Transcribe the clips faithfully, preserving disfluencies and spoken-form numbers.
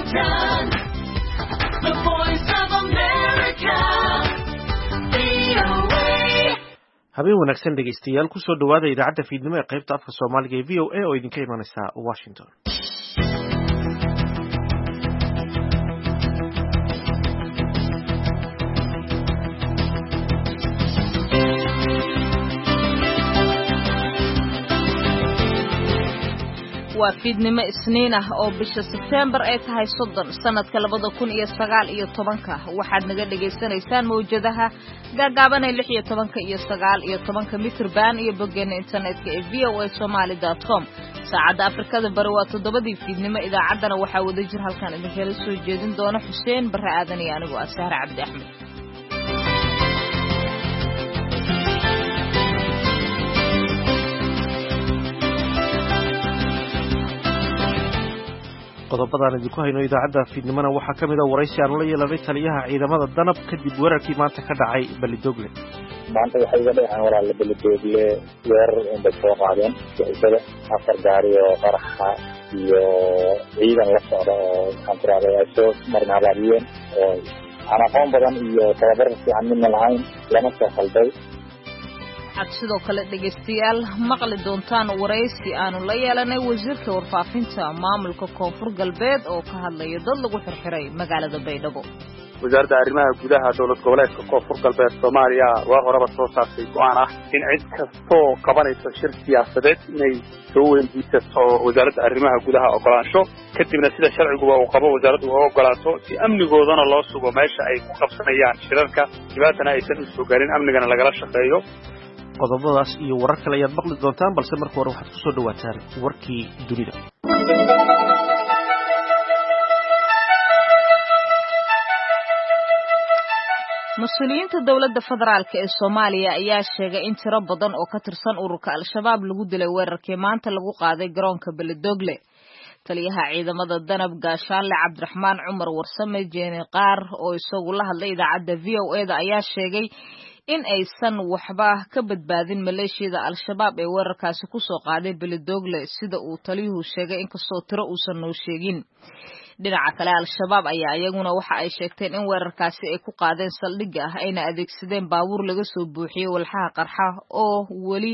Washington, the voice of America, V O A. habeen wanaagsan dhegeystayaal kusoo dhawaada idaacadda fiidnimo ee qaybta afka Soomaaliga ee V O A oo idinka imanaysa Washington. waa fiidnimo isniin ah oo bisha September ay tahay soddon sanadka labada kun iyo sagaal iyo tobanka waxaad naga dhageysanaysaan mawjadaha gaagaaban ee lix iyo tobanka iyo sagaal iyo tobanka mitir band iyo boggeena internetka ee v o a somali dot com saacadda Afrikada bari waa toddobadii fiidnimo idaacaddana waxaa wada jir halkan idinkala soo jeedin doona Xuseen Barre Aadan iyo anigu Asahar Cabdi Axmed. qodobadaan idinku hayno idaacadda fiidnimona waxaa ka mid ah waraysi aanu la yeelanay taliyaha ciidamada danab kadib weerarkii maanta ka dhacay Ballidogle. maanta waxay iga dhaceen walaal Ballidogle weerar inay soo qaadeen sida afar gaari oo qaraxa iyo ciidan la socda oo kontraada ay soo marna habaabiyeen oo aan aqoon badan iyo tababar fiican midna lahayn lama soo qalday. waxaad sidoo kale dhegeystayaal maqli doontaan waraysi aanu la yeelanay wasiirka warfaafinta maamulka koonfur galbeed oo ka hadlaya dad lagu xirxiray magaalada Baydhabo. wasaaradda arrimaha gudaha dowlad goboleedka koonfur galbeed Soomaaliya waa horeba soo saartay go'aan ah in cid kastoo qabanaysa shir siyaasadeed inay soo weydiisato wasaaradda arrimaha gudaha ogolaansho kadibna sida sharciguba uu qabo wasaaraddu u ogolaato si amnigoodana loo sugo meesha ay ku qabsanayaan shirarka dhibaatana aysan u soo gaarin amnigana lagala shaqeeyo. qodobadaas iyo warar kale ayaad maqli doontaan balse marka hore waxaad ku soo dhawaataan warkii dunida. mas-uuliyiinta dowladda federaalka ee Soomaaliya ayaa sheegay in tiro badan oo ka tirsan ururka Al-Shabaab lagu dilay weerarkii maanta lagu qaaday garoonka Ballidogle. taliyaha ciidamada danab gaashaanle Cabdiraxmaan Cumar Warsame Jeene Qaar oo isagu la hadlay idaacadda V O A da ayaa sheegay in aysan waxba ka badbaadin maleeshiyada Al-Shabaab ee weerarkaasi ku soo qaaday Ballidogle sida uu taliyuhu sheegay inkastoo tiro uusan noo sheegin. dhinaca kale Al-Shabaab ayaa iyaguna waxa ay sheegteen in weerarkaasi ay ku qaadeen saldhigga ah ayna adeegsadeen baabuur laga soo buuxiyay walxaha qarxa oo weli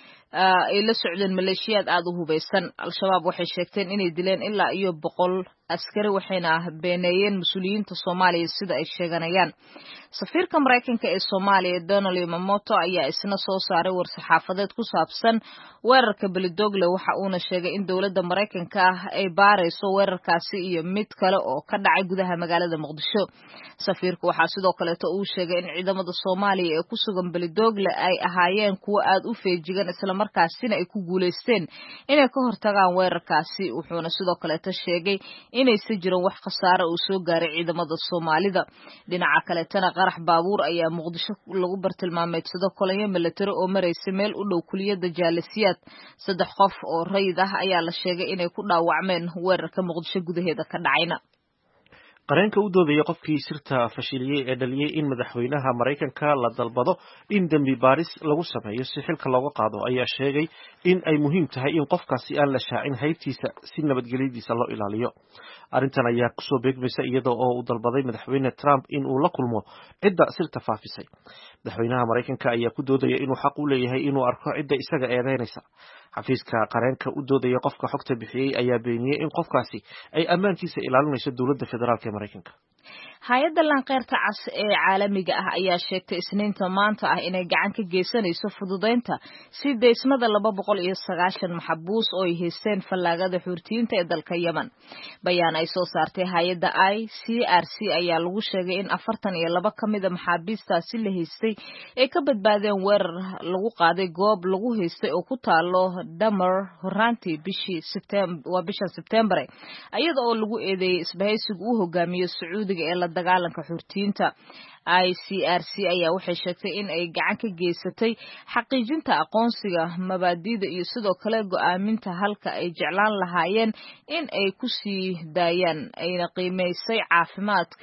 ay la socdeen maleeshiyaad aad u hubeysan. Al-Shabaab waxay sheegteen inay dileen ilaa iyo boqol askari waxayna beeneeyeen mas-uuliyiinta Soomaaliya sida ay sheeganayaan. safiirka Mareykanka ee Soomaaliya Donald Yamamoto ayaa isna soo saaray war-saxaafadeed ku saabsan weerarka Ballidogle waxa uuna sheegay in dowladda Mareykanka ah ay baarayso weerarkaasi iyo mid kale oo ka dhacay gudaha magaalada Muqdisho. safiirku waxa sidoo kale uu sheegay in ciidamada Soomaaliya ee ku sugan Ballidogle ay ahaayeen kuwo aad u feejigan isla markaasina ay ku guuleysteen inay ka hortagaan weerarkaasi wuxuuna sidoo kale sheegay inaysan jirin wax khasaare uu soo gaaray ciidamada Soomaalida. dhinaca kale tana qarax baabuur ayaa Muqdisho lagu bartilmaameedsado kolonyo military oo mareysay meel u dhow kuliyada Jaalisiyaad. saddex qof oo rayid ah ayaa la sheegay inay ku dhaawacmeen weerarka Muqdisho gudaheeda ka dhacayna. qareenka u doodaya qofkii sirta fashiliyay ee dhaliyay in madaxweynaha Mareykanka la dalbado in dambi baaris lagu sameeyo si xilka looga qaado ayaa sheegay in ay muhiim tahay in qofkaasi aan la shaacin haybtiisa si nabadgelyadiisa loo ilaaliyo. arrintan ayaa kusoo beegmaysa iyadoo oo uu dalbaday madaxweyne Trump in uu la kulmo cidda sirta faafisay. madaxweynaha Mareykanka ayaa ku doodaya inuu xaq u leeyahay inuu arko cidda isaga eedeynaysa. xafiiska qareenka u doodaya qofka xogta bixiyay ayaa beeniyay in qofkaasi ay ammaankiisa ilaalinayso dowladda federaalka ee Mareykanka. hay-adda lanqeyrta cas ee caalamiga ah ayaa sheegtay isniinta maanta ah inay gacan ka geysanayso fududeynta si deysmada laba boqol iyo sagaashan maxbuus oo ay haysteen fallaagada Xuurtiyiinta ee dalka Yemen. bayaan ay soo saartay hay-adda I C R C ayaa lagu sheegay in afartan iyo laba ka mid ah maxaabiistaasi la haystay ay ka badbaadeen weerar lagu qaaday goob lagu haystay oo ku taalo Damar horaantii bishii September waa bisha September iyada oo lagu eedeeyay isbahaysiga uu hogaamiyo Sacuudiga ee la dagaalanka Xuurtiyiinta. I C R C ayaa waxay sheegtay in ay gacan ka geysatay xaqiijinta aqoonsiga mabaadi'da iyo sidoo kale go'aaminta halka ay jeclaan lahaayeen in ay ku sii daayaan ayna qiimeysay caafimaadka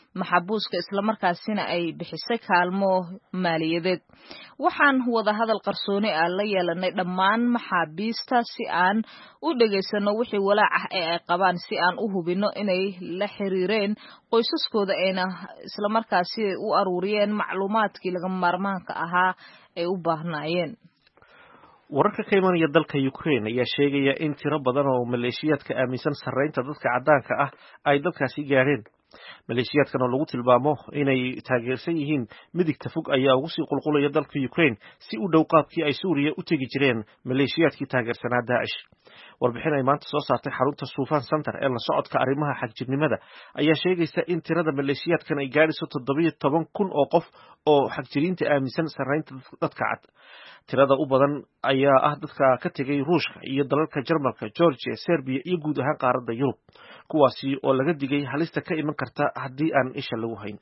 maxabuuska islamarkaasina ay bixisay kaalmo maaliyadeed. waxaan wada hadal qarsooni ah la yeelanay dhammaan maxaabiista si aan u dhegaysano wixii walaac ah ee ay qabaan si aan u hubino inay la xiriireen qoysaskooda ayna islamarkaasi u aruuriyeen macluumaadkii lagama maarmaanka ahaa ay u baahnaayeen. wararka ka imanaya dalka Ukraine ayaa sheegaya in tiro badan oo maleeshiyaadka aaminsan sarreynta dadka caddaanka ah ay dalkaasi gaareen. maleeshiyaadkan oo lagu tilmaamo inay taageersan yihiin midigta fog ayaa ugu sii qulqulaya dalka Ukraine si u dhow qaabkii ay Suuriya u tegi jireen maleeshiyaadkii taageersanaa Daesh. warbixin ay maanta soo saartay xarunta Sufan Center ee la socodka arrimaha xagjirnimada ayaa sheegaysa in tirada maleeshiyaadkan ay gaarayso toddoba iyo toban kun oo qof oo xagjiriinta aaminsan sarreynta dadka cad. tirada u badan ayaa ah dadka ka tegay Ruushka iyo dalalka Jarmalka, Georgia, Serbia iyo guud ahaan qaaradda Yurub, kuwaasi oo laga digay halista ka iman karta haddii aan isha lagu hayn.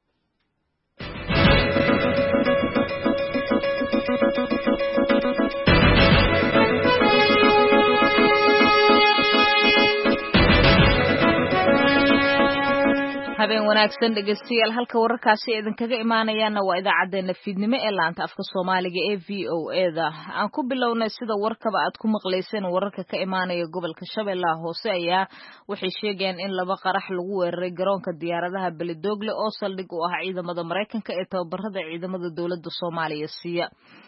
habeen wanaagsan dhegeystayaal, halka wararkaasi idinkaga imaanayaana waa idaacadeena fiidnimo ee laanta afka Soomaaliga ee V O A da. aan ku bilownay sida warkaba aad ku maqlayseen, wararka ka imaanaya gobolka Shabeellaha Hoose ayaa waxay sheegayaan in laba qarax lagu weeraray garoonka diyaaradaha Beledoogle oo saldhig u ah ciidamada Mareykanka ee tababarada ciidamada dowladda Soomaaliya siiya.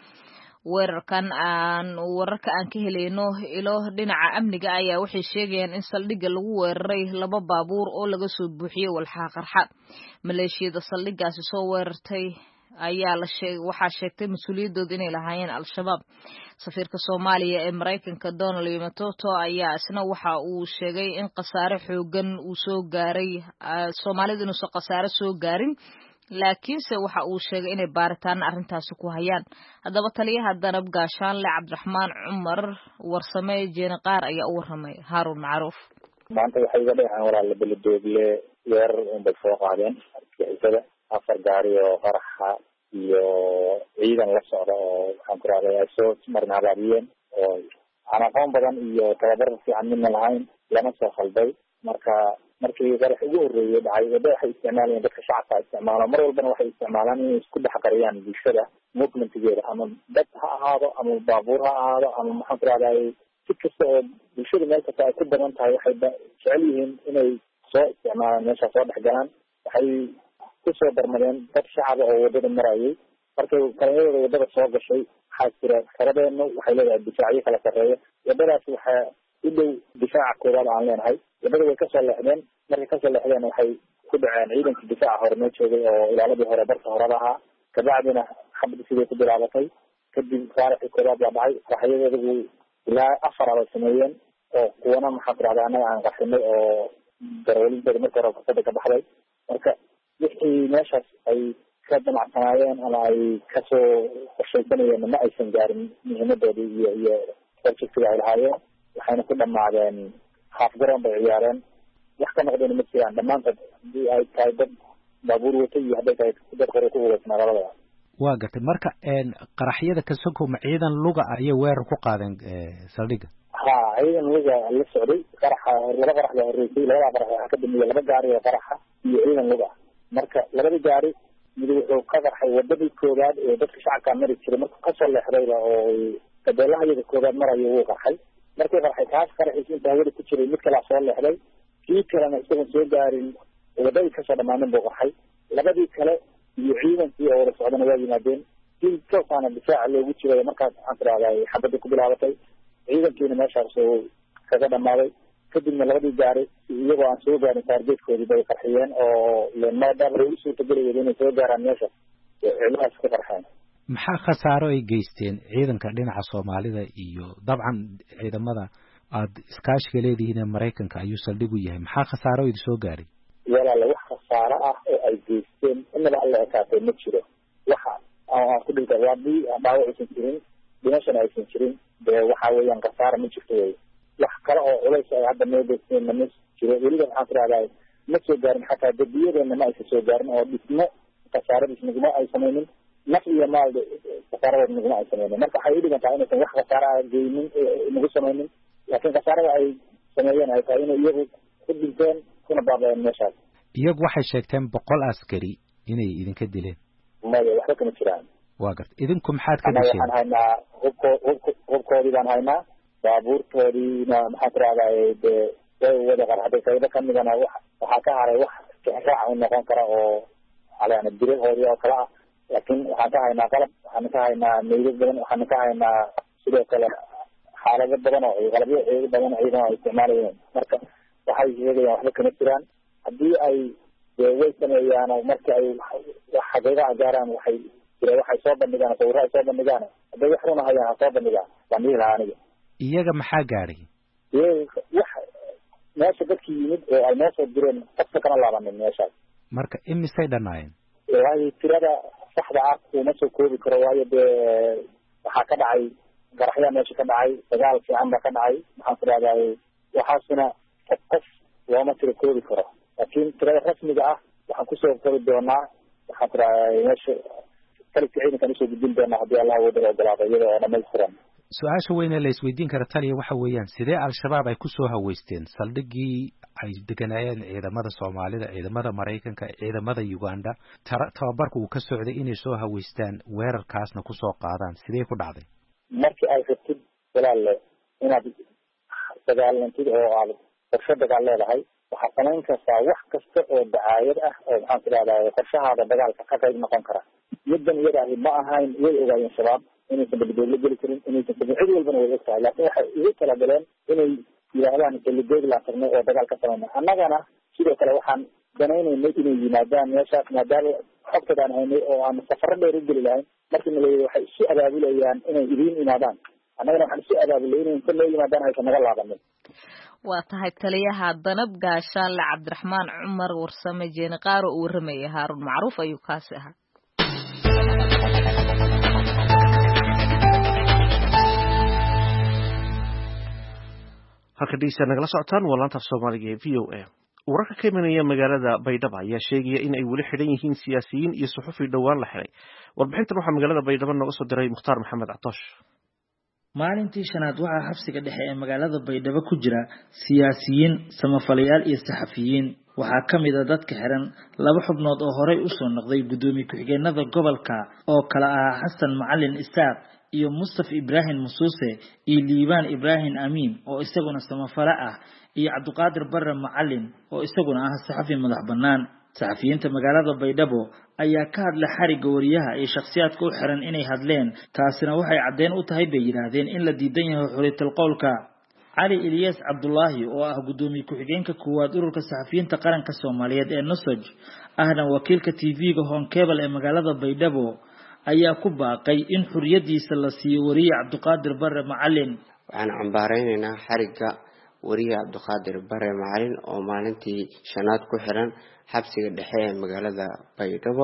weerarkan aan wararka aan ka helayno ilo dhinaca amniga ayaa waxay sheegayaan in saldhigga lagu weeraray laba baabuur oo laga soo buuxiyay walxaha qarxa. maleeshiyada saldhiggaasi soo weerartay ayaa la sheegay waxaa sheegtay mas'uuliyadooda inay lahaayeen Al-Shabaab. safiirka Soomaaliya ee Mareykanka Donald Yamamoto ayaa isna waxa uu sheegay in khasaare xoogan uu soo gaaray Soomaalida inuu khasaare soo gaarin, laakiinse waxa uu sheegay inay baaritaan arrintaasi ku hayaan. haddaba taliyaha danab gaashaanle Cabdiraxmaan Cumar Warsame Jeene Qaar ayaa u warramay Haarun Macruuf. maanta waxay iga dhaceen walaal Beledoogle weerar unbay soo qaadeen argagixisada, afar gaari oo qaraxa iyo ciidan la socda oo waxaan ku raadaya ay soo marnaabiyeen oo aan aqoon badan iyo tababar fiican midna lahayn lama soo khalday. marka markii qarax ugu horeeyay dhacay wada waxay isticmaalayeen dadka shacabka isticmaalo mar walbana waxay isticmaalaan inay isku dhex qariyaan bulshada movementigeeda, ama dad ha ahaado ama baabuur ha ahaado ama maxaan ku raadayay si kasta oo bulshada meel kasta ay ku badan tahay waxay jecel yihiin inay soo isticmaalaan meesha soo dhex galaan. waxay kusoo darmadeen dad shacaba oo wadada marayay. markay kalamadooda wadada soo gashay waxaa jira kaladeenu waxay leedahay difaacyo kala sarreeya. wadadaas waxaa u dhow difaaca koowaad aan leenahay. wadada way kasoo leexdeen. markay kasoo leexdeen waxay ku dhaceen ciidanka difaaca hore noo joogay oo ilaaladii hore barka horada ahaa. kabacdina xabadii siday ku bilaabatay. kadib faaraxii koowaad baa dhacay. qaraxyadoodagu ilaa afar abay sameeyeen oo kuwana maxaa ku dhacday annaga aan qarxinay oo darawalintooda marka hore fasada ka baxday. marka wixii meeshaas ay ka damacsanaayeen ama ay kasoo qorshaysanayeen ma aysan gaarin muhiimadoodii iyo iyo projectiga ay lahaayeen. waxayna ku dhamaadeen haaf garoon bay ciyaareen. wax ka noqdeen ma jiraan dhammaantood, haddii ay tahay dad baabuur wata iyo hadday tahay dad qore ku ugaysnaa labadaba. waa gartay. marka qaraxyada ka sokow ma ciidan luga ayay weerar ku qaadeen saldhigga? ha ciidan luga la socday. qaraxa laba qarax baa horreysay. labada qarax waxaa ka dambeeyay laba gaari oo qaraxa iyo ciidan luga. marka labada gaari mid wuxuu ka qarxay wadadii koowaad ee dadka shacabka mari jiray. markuu kasoo leexdayba oo gabeelahayada koowaad marayo wuu qarxay. markii qarxay kaas qaraxiisa inta hawada ku jiray mid kalaa soo leexday. kii kalena isagoon soo gaarin wadadii kasoo dhammaanin buu qarxay. labadii kale iyo ciidankii oo wada socdana waa yimaadeen. kii toosaana difaaca loogu jiray markaas waxaan tiraahdaa xabadda ku bilaabatay. ciidankiina meeshaas uu kaga dhammaaday. kadibna labadii gaari iyagoo aan soo gaarin taargeedkoodii bay qarxiyeen oo maadaama ay u suurtagelayeen inay soo gaaraan meesha ciidamahaas ka qarxeen. maxaa khasaaro ay geysteen ciidanka dhinaca Soomaalida iyo dabcan ciidamada aad iskaashiga leedihiin ee Mareykanka ayuu saldhig u yahay? maxaa khasaaro idin soo gaaray? walaal wax khasaaro ah oo ay geysteen inaba alla ekaatay ma jiro. waxa aan ku dhintay haddii dhaawac aysan jirin, dhimashana aysan jirin, dee waxaa weeyaan khasaaro ma jirto wey. wax kale oo culays ay hadda noo geysteen ma jiro. weliba waxaan ku rahdaa ma soo gaarin xataa dadiyadeena ma aysan soo gaarin oo dhismo khasaaradiis naguma ay samaynin. naf iyo maal khasaaradood naguma ay samaynin. marka waxay u dhigan tahay inaysan wax khasaara ah geynin nagu samaynin, laakiin khasaarada ay sameeyeen ay tahay inay iyagu ku dhinteen kuna baaba'een meeshaas. iyagu waxay sheegteen boqol askari inay idinka dileen maya waxba kama jiraan waa garta idinku maxaad ka disheen waxaan haynaa hubko hubkoodii baan haynaa baabuurtoodiina maxaa tirahdaa dee way wada qarxaday qaybo kamidana wax waxaa ka haray wax raac u noqon kara oo alayana birahoodii oo kale ah laakiin waxaan ka haynaa qalab waxaan ka haynaa meydad badan waxaan ka haynaa sidoo kale xaalado badan oo qalabyo eego badan ciidan ay isticmaalayeen marka waxay sheegayaan waxba kama jiraan haddii ay dee way sameeyaan oo marka ay wax xaqiiqa gaaraan waxay jira waxay soo bandhigaan sawirro ay soo bandhigaan hadday wax runa hayaan ha soo bandhigaan waan dhihi lahaa aniga iyaga maxaa gaadhay iyaga wax meesha dadkii yimid oo ay noo soo direen qofka kana laabanin meeshaas marka imisay dhanaayeen waayo tirada saxda ah uma soo koobi karo waayo dee waxaa ka dhacay garaxyaa meesha ka dhacay dagaal fiican baa ka dhacay maxaan ku dhahday waxaasina qof qof looma tiro koobi karo laakiin tirada rasmiga ah waxaan kusoo kori doonaa waxaan ku dhahday meesha kalibka ciidankan usoo gudbin doonaa haddii allah wadada ogolaado iyada oo dhamaystiran su-aasha weyne la isweydiin kara taliya waxa weeyaan sidee al-shabaab ay kusoo haweysteen saldhigii ay deganaayeen ciidamada soomaalida ciidamada maraykanka ciidamada uganda tababarka uu ka socday inay soo haweystaan weerarkaasna kusoo qaadaan sidee ku dhacday markii ay rabtid walaalle inaad dagaalantid oo aad qorshe dagaal leedahay waxaad samayn kartaa wax kasta oo dacaayad ah oo maxaan ku dhahdaa qorshahaada dagaalka ka qayb noqon kara middan iyadaahi ma ahayn way ogaayeen shabaab inaysan belidoog la geli karin inaysan sabin cid walbana way og tahay laakiin waxay igu talagaleen inay yidhaahdaan belidoog laan tagnay oo dagaal ka samayna annagana sidoo kale waxaan danaynaynay inay yimaadaan meeshaas maadaama xogtadaan haynay oo aan safaro dheer u geli lahayn markii nala waxay isu abaabulayaan inay idiin yimaadaan annagana waxaan isu abaabulay inay inta noo yimaadaan aysan naga laabanin waa tahay taliyaha danab gaashaanle cabdiraxmaan cumar warsame jeeni qaaro uu warramayay haaruun macruuf ayuu kaasi ahaa halka dhegeystayaal nagala socotaan waa laanta af soomaaliga ee v o a wararka ka imanaya magaalada baydhabo ayaa sheegaya in ay weli xidhan yihiin siyaasiyiin iyo suxufi dhowaan la xiray warbixintan waxaa magaalada baydhabo nooga soo diray mukhtaar maxamed catoosh maalintii shanaad waxaa xabsiga dhexe ee magaalada baydhabo ku jira siyaasiyiin samafalayaal iyo saxafiyiin waxaa ka mid a dadka xiran laba xubnood oo horey usoo noqday guddoomiye ku-xigeenada gobolka oo kala ahaa xasan macalin isaaq iyo mustafa ibraahim musuuse iyo liibaan ibraahim amiin oo isaguna samafale ah iyo cabdiqaadir barre macalin oo isaguna ah saxafi madax bannaan saxafiyiinta magaalada baydhabo ayaa ka hadla xarigga wariyaha iyo shakhsiyaadka u xiran inay hadleen taasina waxay caddeyn u tahay bay yidhaahdeen in la diidan yahay xuriyatul qowlka cali ilyas cabdulaahi oo ah guddoomiye ku-xigeenka koowaad ururka saxafiyiinta qaranka soomaaliyeed ee nusaj ahna wakiilka t v-ga honkebel ee magaalada baydhabo ayaa ku baaqay in xuriyadiisa la siiyo wariye cabdiqaadir barre macalin waxaan cambaaraynaynaa xarigga wariye cabdiqaadir barre macalin oo maalintii shanaad ku xiran xabsiga dhexe ee magaalada baydhabo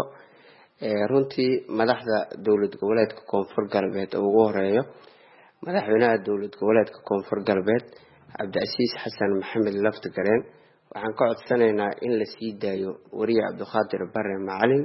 runtii madaxda dowlad goboleedka koonfur galbeed oo ugu horeeyo madaxweynaha dowlad goboleedka koonfur galbeed cabdicasiis xasan maxamed laftigareen waxaan ka codsanaynaa in la sii daayo wariye cabdiqaadir barre macalin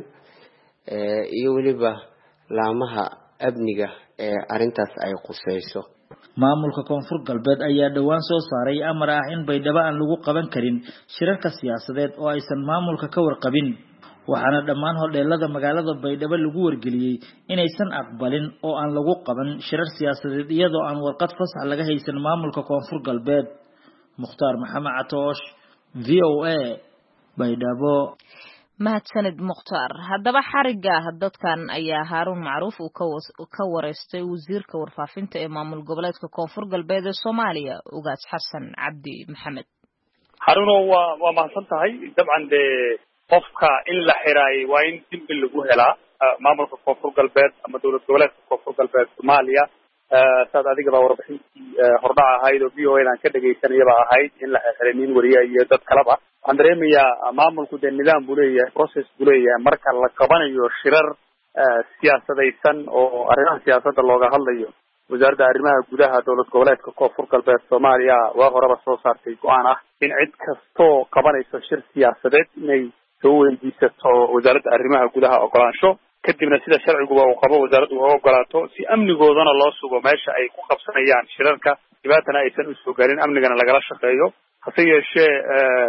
iyo weliba laamaha amniga ee arintaas ay quseyso maamulka koonfur galbeed ayaa dhowaan soo saaray amar ah in baydhabo aan lagu qaban karin shirarka siyaasadeed oo aysan maamulka ka warqabin waxaana dhammaan hodheelada magaalada baydhabo lagu wargeliyey inaysan aqbalin oo aan lagu qaban shirar siyaasadeed iyadoo aan warqad fasax laga haysan maamulka koonfur galbeed mukhtaar maxamed catoosh v o a baydhabo mahadsanid mukhtaar haddaba xarigga dadkan ayaa haaruun macruuf uu ka wareystay wasiirka warfaafinta ee maamul goboleedka koonfur galbeed ee soomaaliya ugaas xasan cabdi maxamed haruuno waa waa mahadsan tahay dabcan dee qofka in la xiraayay waa in dembi lagu helaa maamulka koonfur galbeed ama dowlad goboleedka koonfur galbeed soomaaliya saad adigaba warbixintii hordhac ahayd oo v o a aan ka dhegaysanayaba ahayd in la xiray nin wariye iyo dad kaleba waxaan dareemayaa maamulku dee nidaam buu leeyahay process buu leeyahay marka la qabanayo shirar siyaasadaysan oo arrimaha siyaasadda looga hadlayo wasaaradda arrimaha gudaha dowlad goboleedka koonfur galbeed soomaaliya waa horeba soo saartay go-aan ah in cid kastoo qabanayso shir siyaasadeed inay soo weydiisato wasaaradda arrimaha gudaha ogolaansho kadibna sida sharciguba uu qabo wasaaraddu uga ogolaato si amnigoodana loo sugo meesha ay ku qabsanayaan shirarka dhibaatana aysan usoo garin amnigana lagala shaqeeyo hase yeeshee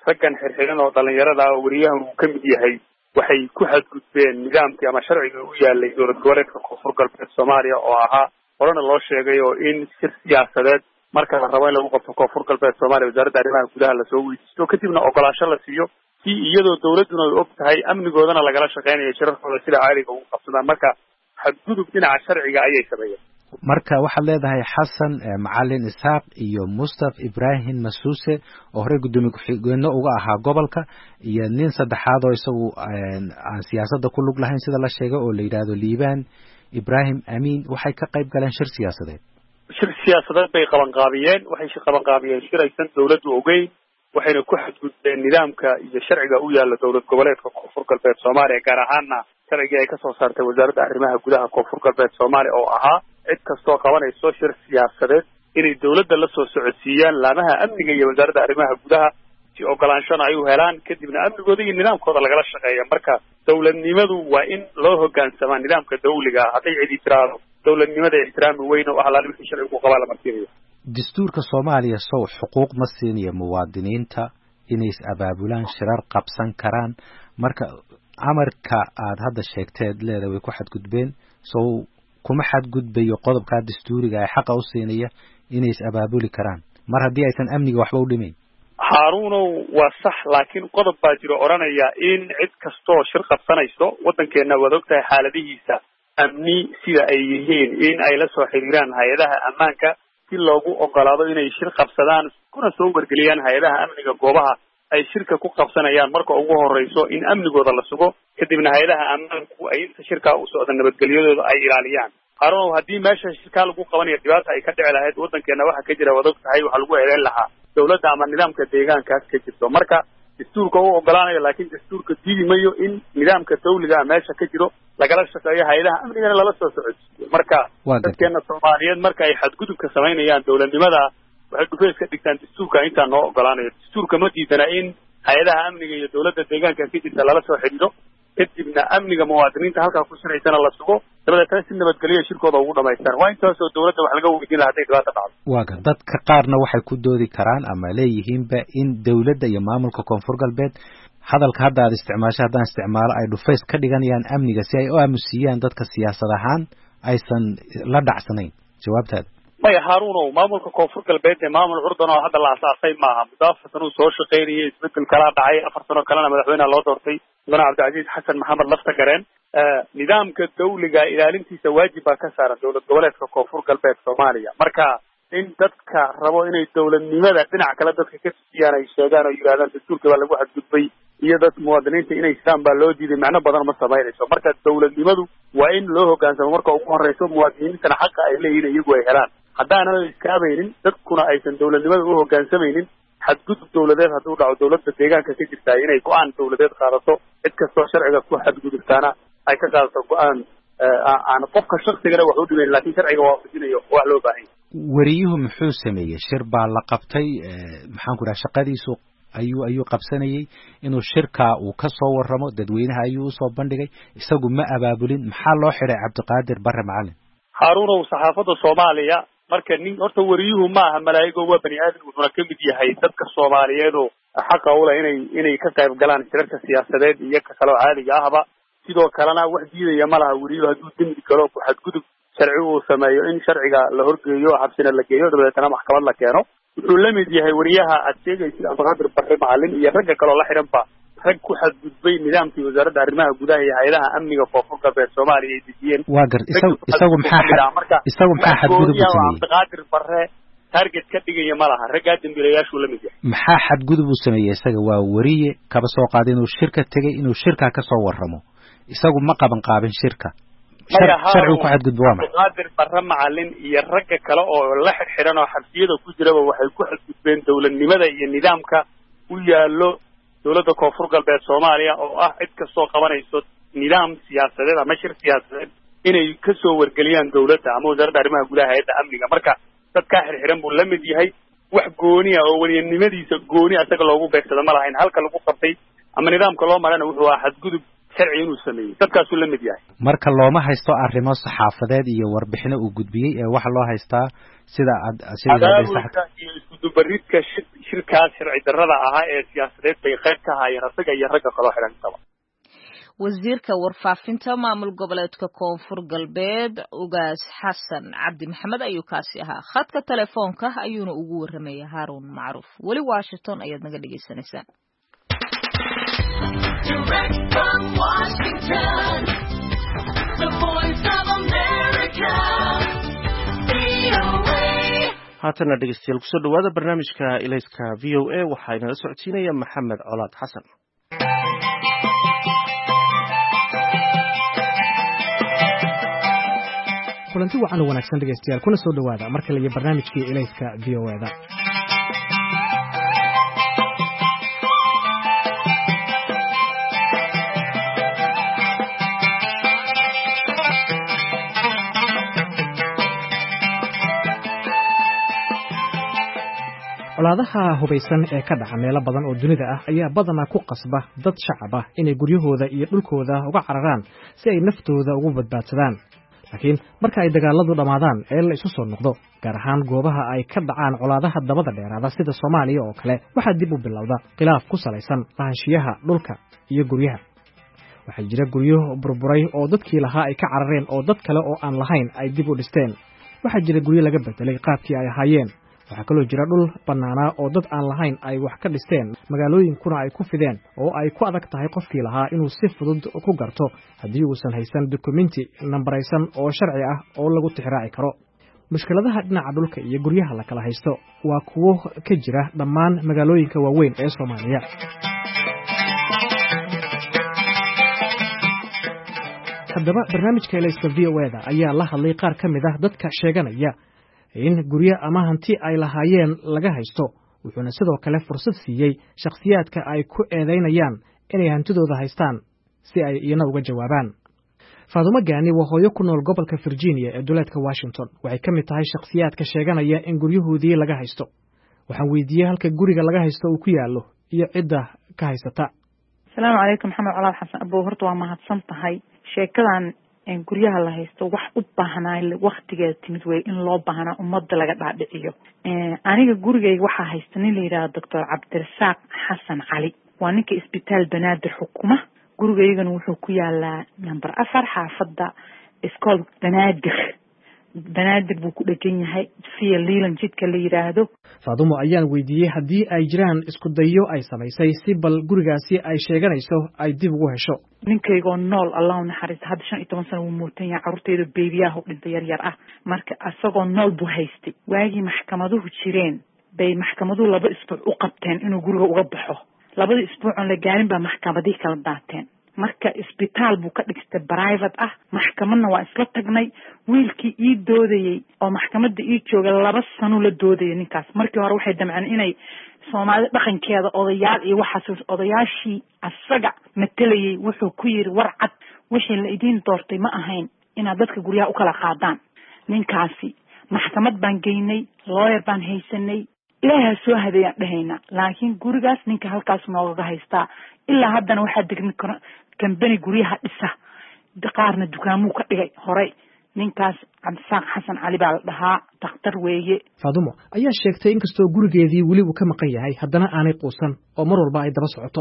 raggan xirxiran oo dhalinyarada ah oo wariyahan uu ka mid yahay waxay ku xadgudbeen nidaamkii ama sharciga u yaalay dowlad goboleedka koonfur galbeed soomaaliya oo ahaa horena loo sheegay oo in shir siyaasadeed marka la rabo in lagu qabto koonfur galbeed soomaaliya wasaaradda arrimaha gudaha lasoo weydiisto kadibna ogolaasho la siiyo si iyadoo dowladduna ay og tahay amnigoodana lagala shaqeynayo shirarkooda sida caadiga ugu qabsadaan marka xadgudub dhinaca sharciga ayay sameeyeen marka waxaad leedahay xasan macalin isaaq iyo mustaf ibrahim masuuse oo horey guddoomiye ku-xigeenno uga ahaa gobolka iyo nin saddexaad oo isagu aan siyaasadda ku lug lahayn sida la sheegay oo la yidhaahdo liibaan ibrahim amiin waxay ka qayb galeen shir siyaasadeed shir siyaasadeed bay qabanqaabiyeen waxay qabanqaabiyeen shir aysan dowladdu ogeyn waxayna ku xadgudbeen nidaamka iyo sharciga u yaala dowlad goboleedka koonfur galbeed soomaaliya gaar ahaana sharcigii ay kasoo saartay wasaaradda arrimaha gudaha koonfur galbeed soomaaliya oo ahaa cid kastoo qabanayso shir siyaasadeed inay dowladda la soo socodsiiyaan laamaha amniga iyo wasaaradda arrimaha gudaha si ogolaanshana ay u helaan kadibna amnigooda iyo nidaamkooda lagala shaqeeya marka dowladnimadu waa in loo hogaansamaa nidaamka dawliga ah hadday cidi tiraahdo dowladnimada ixtiraami weyn oo ahlaali wixii sharcigu ku qabaa la marsiinayo dastuurka soomaaliya sow xuquuq ma siinaya muwaadiniinta inay is abaabulaan shirar qabsan karaan marka amarka aad hadda sheegteed leeda way ku xadgudbeen sow kuma xadgudbayo qodobkaa dastuuriga ee xaqa u siinaya inay is abaabuli karaan mar haddii aysan amniga waxba u dhimayn haaruunow waa sax laakiin qodob baa jiro odhanaya in cid kastoo shir qabsanayso waddankeenna waad ogtahay xaaladihiisa amni sida ay yihiin in ay la soo xiriiraan hay-adaha ammaanka si loogu ogolaado inay shir qabsadaan kuna soo wargeliyaan hay-adaha amniga goobaha ay shirka ku qabsanayaan marka ugu horeyso in amnigooda la sugo kadibna hay-adaha ammaanku ay inta shirkaa u socda nabadgelyadooda ay ilaaliyaan haarunow haddii meesha shirkaa lagu qabanayo dhibaata ay ka dhici lahayd waddankeena waxa ka jira waad og tahay waxaa lagu eedeyn lahaa dowladda ama nidaamka deegaankaas ka jirto marka dastuurka u ogolaanayo laakiin dastuurka diidi mayo in nidaamka dawliga meesha ka jiro lagala shaqeeyo hay-adaha amnigana lala soo socodsiiyo marka dadkeena soomaaliyeed marka ay xadgudubka samaynayaan dowladnimada waxay dhufeys ka dhigtaan dastuurka intaa noo ogolaanayo dastuurka ma diidana in hay-adaha amniga iyo dowladda deegaanka ka jirta lala soo xidhiidho kadibna amniga muwaadiniinta halkaa ku shiraysana la sugo dabadeetana si nabadgelyo shirkooda ugu dhamaystaan waa intaasoo dowladda wax laga weydiin laha hadday dhibaata dhacdo waaga dadka qaarna waxay ku doodi karaan ama leeyihiinba in dowladda iyo maamulka koonfur galbeed hadalka hadda aad isticmaasho haddaan isticmaalo ay dhufays ka dhiganayaan amniga si ay u aamusiiyaan dadka siyaasad ahaan aysan la dhacsanayn jawaabtaada maya haaruunow maamulka koonfur galbeed ee maamul curdan oo hadda la asaasay maaha muddo afar sano uu soo shaqaynayay isbedel kalaa dhacay afar sano kalena madaxweyneha loo doortay mudane cabdicasiis xasan maxamed lafta gareen nidaamka dawliga ilaalintiisa waajib baa ka saaran dowlad goboleedka koonfur galbeed soomaaliya marka in dadka rabo inay dowladnimada dhinac kale dadka ka tusiyaan ay sheegaan oo yidhahdaan dastuurka baa lagu xadgudbay iyo dad muwaadiniinta inay isaan baa loo diiday macno badan ma samaynayso marka dowladnimadu waa in loo hogaansamo marka ugu horeyso muwaadiniintana xaqa ay leeyihin iyagu ay helaan haddaanan iskaabaynin dadkuna aysan dowladnimada u hogaansamaynin xadgudub dowladeed hadduu dhaco dowladda deegaanka ka jirtaa inay go-aan dowladeed qaadato cid kastoo sharciga ku xadgudubtaana ay ka qaadato go-aan aan qofka shaksigana wax u dhimayn laakiin sharciga waafajinayo wax loo baahanya weriyuhu muxuu sameeyey shir baa la qabtay maxaan ku dhaha shaqadiisu ayuu ayuu qabsanayay inuu shirkaa uu ka soo warramo dadweynaha ayuu usoo bandhigay isagu ma abaabulin maxaa loo xidhay cabdiqaadir bare macalin haaruunow saxaafadda soomaaliya marka nin horta weriyuhu ma aha malaa'igo waa bani aadam wuxuuna ka mid yahay dadka soomaaliyeed oo xaqa ula inay inay ka qayb galaan shirarka siyaasadeed iyo ka kaloo caadiga ahba sidoo kalena wax diidaya ma laha weriyuhu hadduu dembi galo ku xadgudub sharci uu sameeyo in sharciga la horgeeyo xabsina la geeyo dabadeetana maxkamad la keeno wuxuu la mid yahay weriyaha aad sheegaysid cabdiqaadir bare macalin iyo ragga kaloo la xidhanba rag ku xadgudbay nidaamkii wasaaradda arrimaha gudaha iyo hay-adaha amniga koonfur galbeed soomaaliya ay dejiyeen waa gar isagu isagu maxaa isagu maxaa xadgudub u sameeyey cabdiqaadir bare target ka dhigaya ma laha raggaa dambiilayaashuu la mid yahay maxaa xadgudub u sameeyey isaga waa weriye kaba soo qaaday inuu shirka tegay inuu shirkaa ka soo warramo isagu ma qaban qaabin shirka sharcigu ku xadgudbo waa maxay cabdiqaadir bare macalin iyo ragga kale oo la xidxidhan oo xabsiyada ku jiraba waxay ku xadgudbeen dowladnimada iyo nidaamka u yaallo dowladda koonfur galbeed soomaaliya oo ah cid kastoo qabanayso nidaam siyaasadeed ama shir siyaasadeed inay kasoo wargeliyaan dowladda ama wasaaradda arrimaha gudaha hay-adda amniga marka dadkaa xirxiran buu la mid yahay wax gooniya oo weliyanimadiisa gooni isaga loogu beegsada ma lahayn halka lagu qabtay ama nidaamka loo marana wuxuu ahaa xadgudub sharci inuu sameeyey dadkaasuu la mid yahay marka looma haysto arrimo saxaafadeed iyo warbixino uu gudbiyey ee waxa loo haystaa sida abaabulka iyo iskudubaridka shirkaas sharci darrada ahaa ee siyaasadeed bay qayb ka ahaayeen asaga iyo ragga kaloo xidhantaba wasiirka warfaafinta maamul goboleedka koonfur galbeed ugaas xasan cabdi maxamed ayuu kaasi ahaa khadka telefoonka ayuuna ugu warramaya Haarun Macruuf weli Washington ayaad naga dhageysanaysaan Direct from Washington, the voice of America, V O A. haatana dhegeystayaal kusoo dhawaada barnaamijka ilayska V O A waxaa inala socodsiinaya Maxamed Colaad Xasan. kulanti wacan oo wanaagsan dhegeystayaal kuna soo dhawaada marka la barnaamijkii ilayska V O A da. colaadaha hubaysan ee ka dhaca meelo badan oo dunida ah ayaa badanaa ku qasba dad shacab ah inay guryahooda iyo dhulkooda uga cararaan si ay naftooda ugu badbaadsadaan laakiin marka ay dagaaladu dhammaadaan ee la isu soo noqdo gaar ahaan goobaha ay ka dhacaan colaadaha dabada dheeraada sida Soomaaliya oo kale waxaa dib u bilowda khilaaf ku salaysan lahaanshiyaha dhulka iyo guryaha waxaa jira guryo burburay oo dadkii lahaa ay ka carareen oo dad kale oo aan lahayn ay dib u dhisteen waxaa jira guryo laga bedelay qaabkii ay ahaayeen waxaa kaloo jira dhul bannaanaa oo dad aan lahayn ay wax ka dhisteen magaalooyinkuna ay ku fideen oo ay ku adag tahay qofkii lahaa inuu si fudud ku garto haddii uusan haysan dukumenti nambaraysan oo sharci ah oo lagu tixraaci karo mushkiladaha dhinaca dhulka iyo guryaha la kala haysto waa kuwo ka jira dhammaan magaalooyinka waaweyn ee Soomaaliya haddaba barnaamijka ilayska V O A da ayaa la hadlay qaar ka mid ah dadka sheeganaya in guryo ama hanti ay lahaayeen laga haysto wuxuuna sidoo kale fursad siiyey shakhsiyaadka ay ku eedaynayaan inay hantidooda haystaan si ay iyana uga jawaabaan Faadumo Gaani waa hooyo ku nool gobolka Virginia ee duleedka Washington waxay ka mid tahay shakhsiyaadka sheeganaya in guryahoodii laga haysto waxaan weydiiyey halka guriga laga haysto uu ku yaalo iyo cidda ka haysata Assalaamu calaykum Maxamed Colaad Xasan Abuu horta waa mahadsan tahay sheekadan in guryaha la haysto wax u baahnaa waqtigeeda timid way in loo baahnaa ummadda laga dhaadhiciyo aniga gurigayga waxaa haysta nin la yiraahdo Doctor Cabdirasaaq Xasan Cali waa ninka isbitaal Banaadir xukuma gurigaygana wuxuu ku yaalaa number afar xaafadda iskool Banaadir Banaadir buu ku dhagan yahay fiya liilan jidka la yiraahdo Faadumo ayaan weydiiyey haddii ay jiraan isku dayo ay samaysay si bal gurigaasi ay sheeganayso ay dib ugu hesho ninkayga nool Allah naxariis hadda shan iyo toban sano uu muutan yahay carruurteeda beebiyaha dhintay yar yar ah marka asagoo nool buu haystay waagi maxkamaduhu jireen bay maxkamaduhu laba isbuuc u qabteen inuu guriga uga baxo labada isbuuc oo la gaarin baa maxkamadii kala daateen marka isbitaal buu ka dhigtay private ah maxkamadna waa isla tagnay wiilkii ii doodayay oo maxkamadda ii jooga laba sano la doodayay ninkaas markii hore waxay damceen inay Soomaalida dhaqankeeda odayaal iyo waxaas odayaashii asaga matalayay wuxuu ku yiri war cad wixii la idin doortay ma ahayn inaad dadka guryaha u kala qaadaan ninkaasi maxkamad baan geynay lawyer baan haysanay ilaahay soo hadeeyaan dhahayna laakiin gurigaas ninka halkaas nooga haystaa ilaa haddana waxaa degmi kambani guryaha dhisa qaarna dukaamuu ka dhigay horey ninkaas Cabdirasaaq Xasan Cali baa la dhahaa dhakhtar weeye Faadumo ayaa sheegtay in kastoo gurigeedii weli uu ka maqan yahay haddana aanay quusan oo mar walba ay daba socoto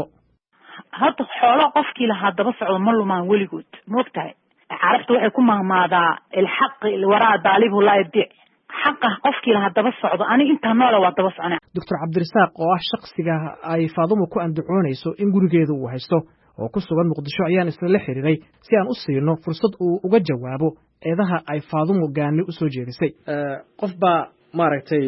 hadda xoolo qofkii lahaa daba socdo ma lumaan weligood moogtahay carabta waxay ku mahmaadaa ilxaqi waraa daalibu laa yadiic xaqa qofkii lahaa daba socdo aniga intaa noola waa daba soconaa Doctor Cabdirasaaq oo ah shakhsiga ay Faadumo ku andacoonayso in gurigeedu uu haysto oo ku sugan Muqdisho ayaan isla la xiriiray si aan u siino fursad uu uga jawaabo eedaha ay Faadumo Gaani u soo jeedisay qof baa maaragtay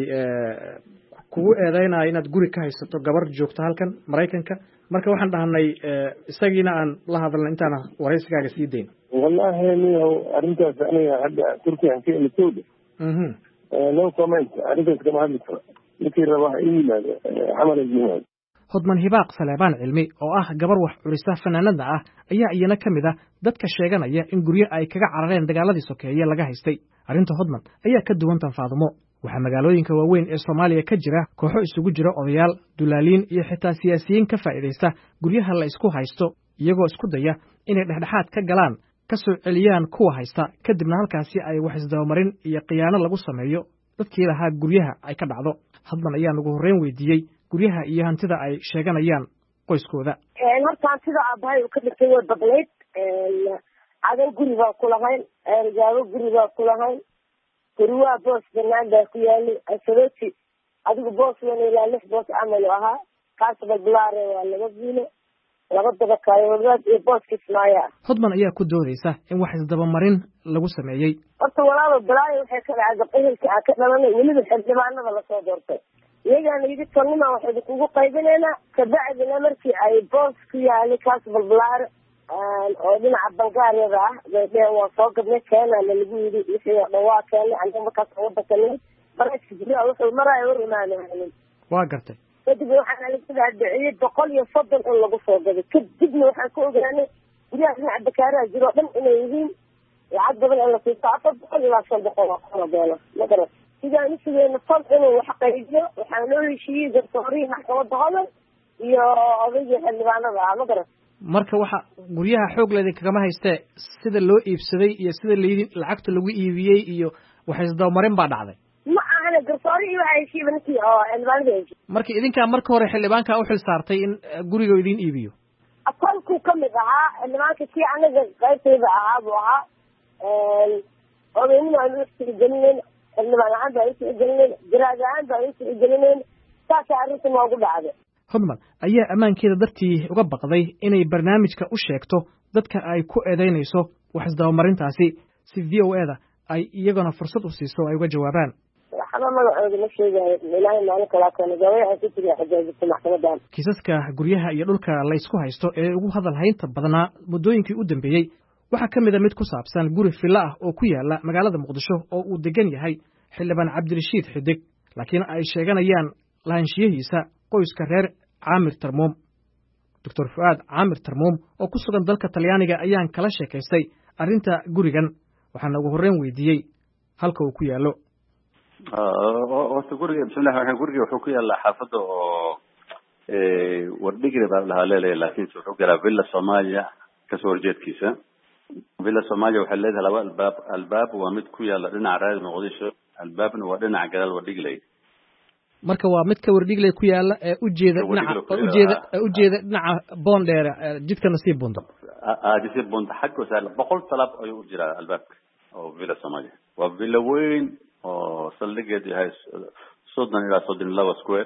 kugu eedaynaa inaad guri ka haysato gabar joogta halkan Mareykanka marka waxaan dhahnay isagiina aan la hadalnay intaan waraysigaaga sii deyn wallahi niyo arintaas aniga hadda Turkiga ka imid mhm no comment arintaas kama hadli karo ninkii rabaa inuu yimaado xamal yimaado Hodman Hibaaq Saleebaan Cilmi oo ah gabar wax curisa fanaanada ah ayaa iyana ka mid ah dadka sheeganaya in guryo ay kaga carareen dagaaladii sokeeye laga haystay arinta Hodman ayaa ka duwan tan Faadumo waxaa magaalooyinka waaweyn ee Soomaaliya ka jira kooxo isugu jira odayaal dulaaliin iyo xitaa siyaasiyiin ka faa'iideysta guryaha la isku haysto iyagoo isku daya inay dhexdhexaad ka galaan ka soo celiyaan kuwa haysta kadibna halkaasi ay wax isdabamarin iyo khiyaano lagu sameeyo dadkii lahaa guryaha ay ka dhacdo. Hodman ayaan ugu horreyn weydiiyey guryaha iyo hantida ay sheeganayaan qoyskooda. horta hantida aabbahay uu ka dhintay way badnayd. adan guri baa ku lahayn, ergaabo guri baa ku lahayn, guriwaa boos banaan baa ku yaalay, asaboti adigu boos wan ilaa lix boos camal u ahaa. kaasba bilaare waa laga diilay, laba dabakaayo wadaad iyo boos kismaaya. Hodman ayaa ku doodaysa in wax isdabamarin lagu sameeyey. horta walaalo bilaayo waxay ka dhacday ehelka aan ka dhalanay weliba xildhibaanada lasoo doortay. iyagaana yidhi tolnima waxaynu kugu qaybinaynaa kabacdina markii ay boos ku yaalay kaasba bilaare oo dhinaca Bulgaariyada ah bay dheen waa soo gadnay keenana lagu yidhi wixii oo dhan waa keenay aniga markaas waddanka nimid barashii jiraa wuxuu maraayo war imaanayay. waa gartay kadib waxaan alisada dhiciyay boqol iyo soddon in lagu soo gaday kadibna waxaan ku ogaanay guryaha dhinaca Bakaaraha jiro dhan inay yihiin lacag badan in la siisto afar boqol ilaa shan boqol oo kala doolar magara sidaan isagana fal inuu wax qaybiyo waxaan loo heshiiyey garsoorihii maxkamadda hodan iyo odayga xildhibaanada ah magara. marka waxa guryaha xoog leeday kagama haystee sida loo iibsaday iyo sida leedin lacagta lagu iibiyey iyo waxay isdabamarin baa dhacday. ma ahana garsoorihii waxa heshiiyey ninkii oo xildhibaanada heshiiyey. marka idinkaa marka hore xildhibaanka u xil saartay in guriga idin iibiyo. akoonku ka mid ahaa xildhibaanka kii anaga qaybtayda ahaa buu ahaa odaynima aan u isticgelinayn xildhibaan ahaan baa isticgelinayn jaraad ahaan baa isticgelinayn saasa arrinta noogu dhacday. Hodman ayaa ammaankeeda dartii uga baqday inay barnaamijka u sheegto dadka ay ku eedaynayso wax isdabamarintaasi si V O A da ay iyagana fursad u siiso ay uga jawaabaan. waxba magacooda ma sheegayo ilaahay maalin kalaa keena gawayaha ku jira xajaajista maxkamadan. kiisaska guryaha iyo dhulka la isku haysto ee ugu hadal haynta badnaa muddooyinkii u dambeeyey waxaa ka mid a mid ku saabsan guri filla ah oo ku yaala magaalada Muqdisho oo uu degan yahay xildhibaan Cabdirashiid Xidig laakiin ay sheeganayaan lahaanshiyihiisa qoyska reer Caamir Tarmuum. Doctor Fuad Caamir Tarmuum oo ku sugan dalka Talyaaniga ayaan kala sheekaystay arrinta gurigan waxaana ugu horreyn weydiiyey halka uu ku yaalo. horta guriga bismillahi waxaan guriga wuxuu ku yaalaa xaafadda oo wardhigre baa lahaa leeleeyahay laakiin wuxuu galaa Villa Soomaaliya kasoo horjeedkiisa. Villa Soomaaliya waxay leedahay laba albaab albaab waa mid ku yaala dhinaca raad Muqdisho albaabna waa dhinaca gadaal wardhigley. marka waa mid ka wardhigley ku yaala ee u jeeda dhinaca u jeeda u jeeda dhinaca Boondheer jidka nasiib bundo. aa jidka bundo xagga saal boqol talaab ayuu u jiraa albaabka oo Villa Soomaaliya. waa villa weyn oo saldhigeedu yahay soddon ilaa soddon iyo laba square.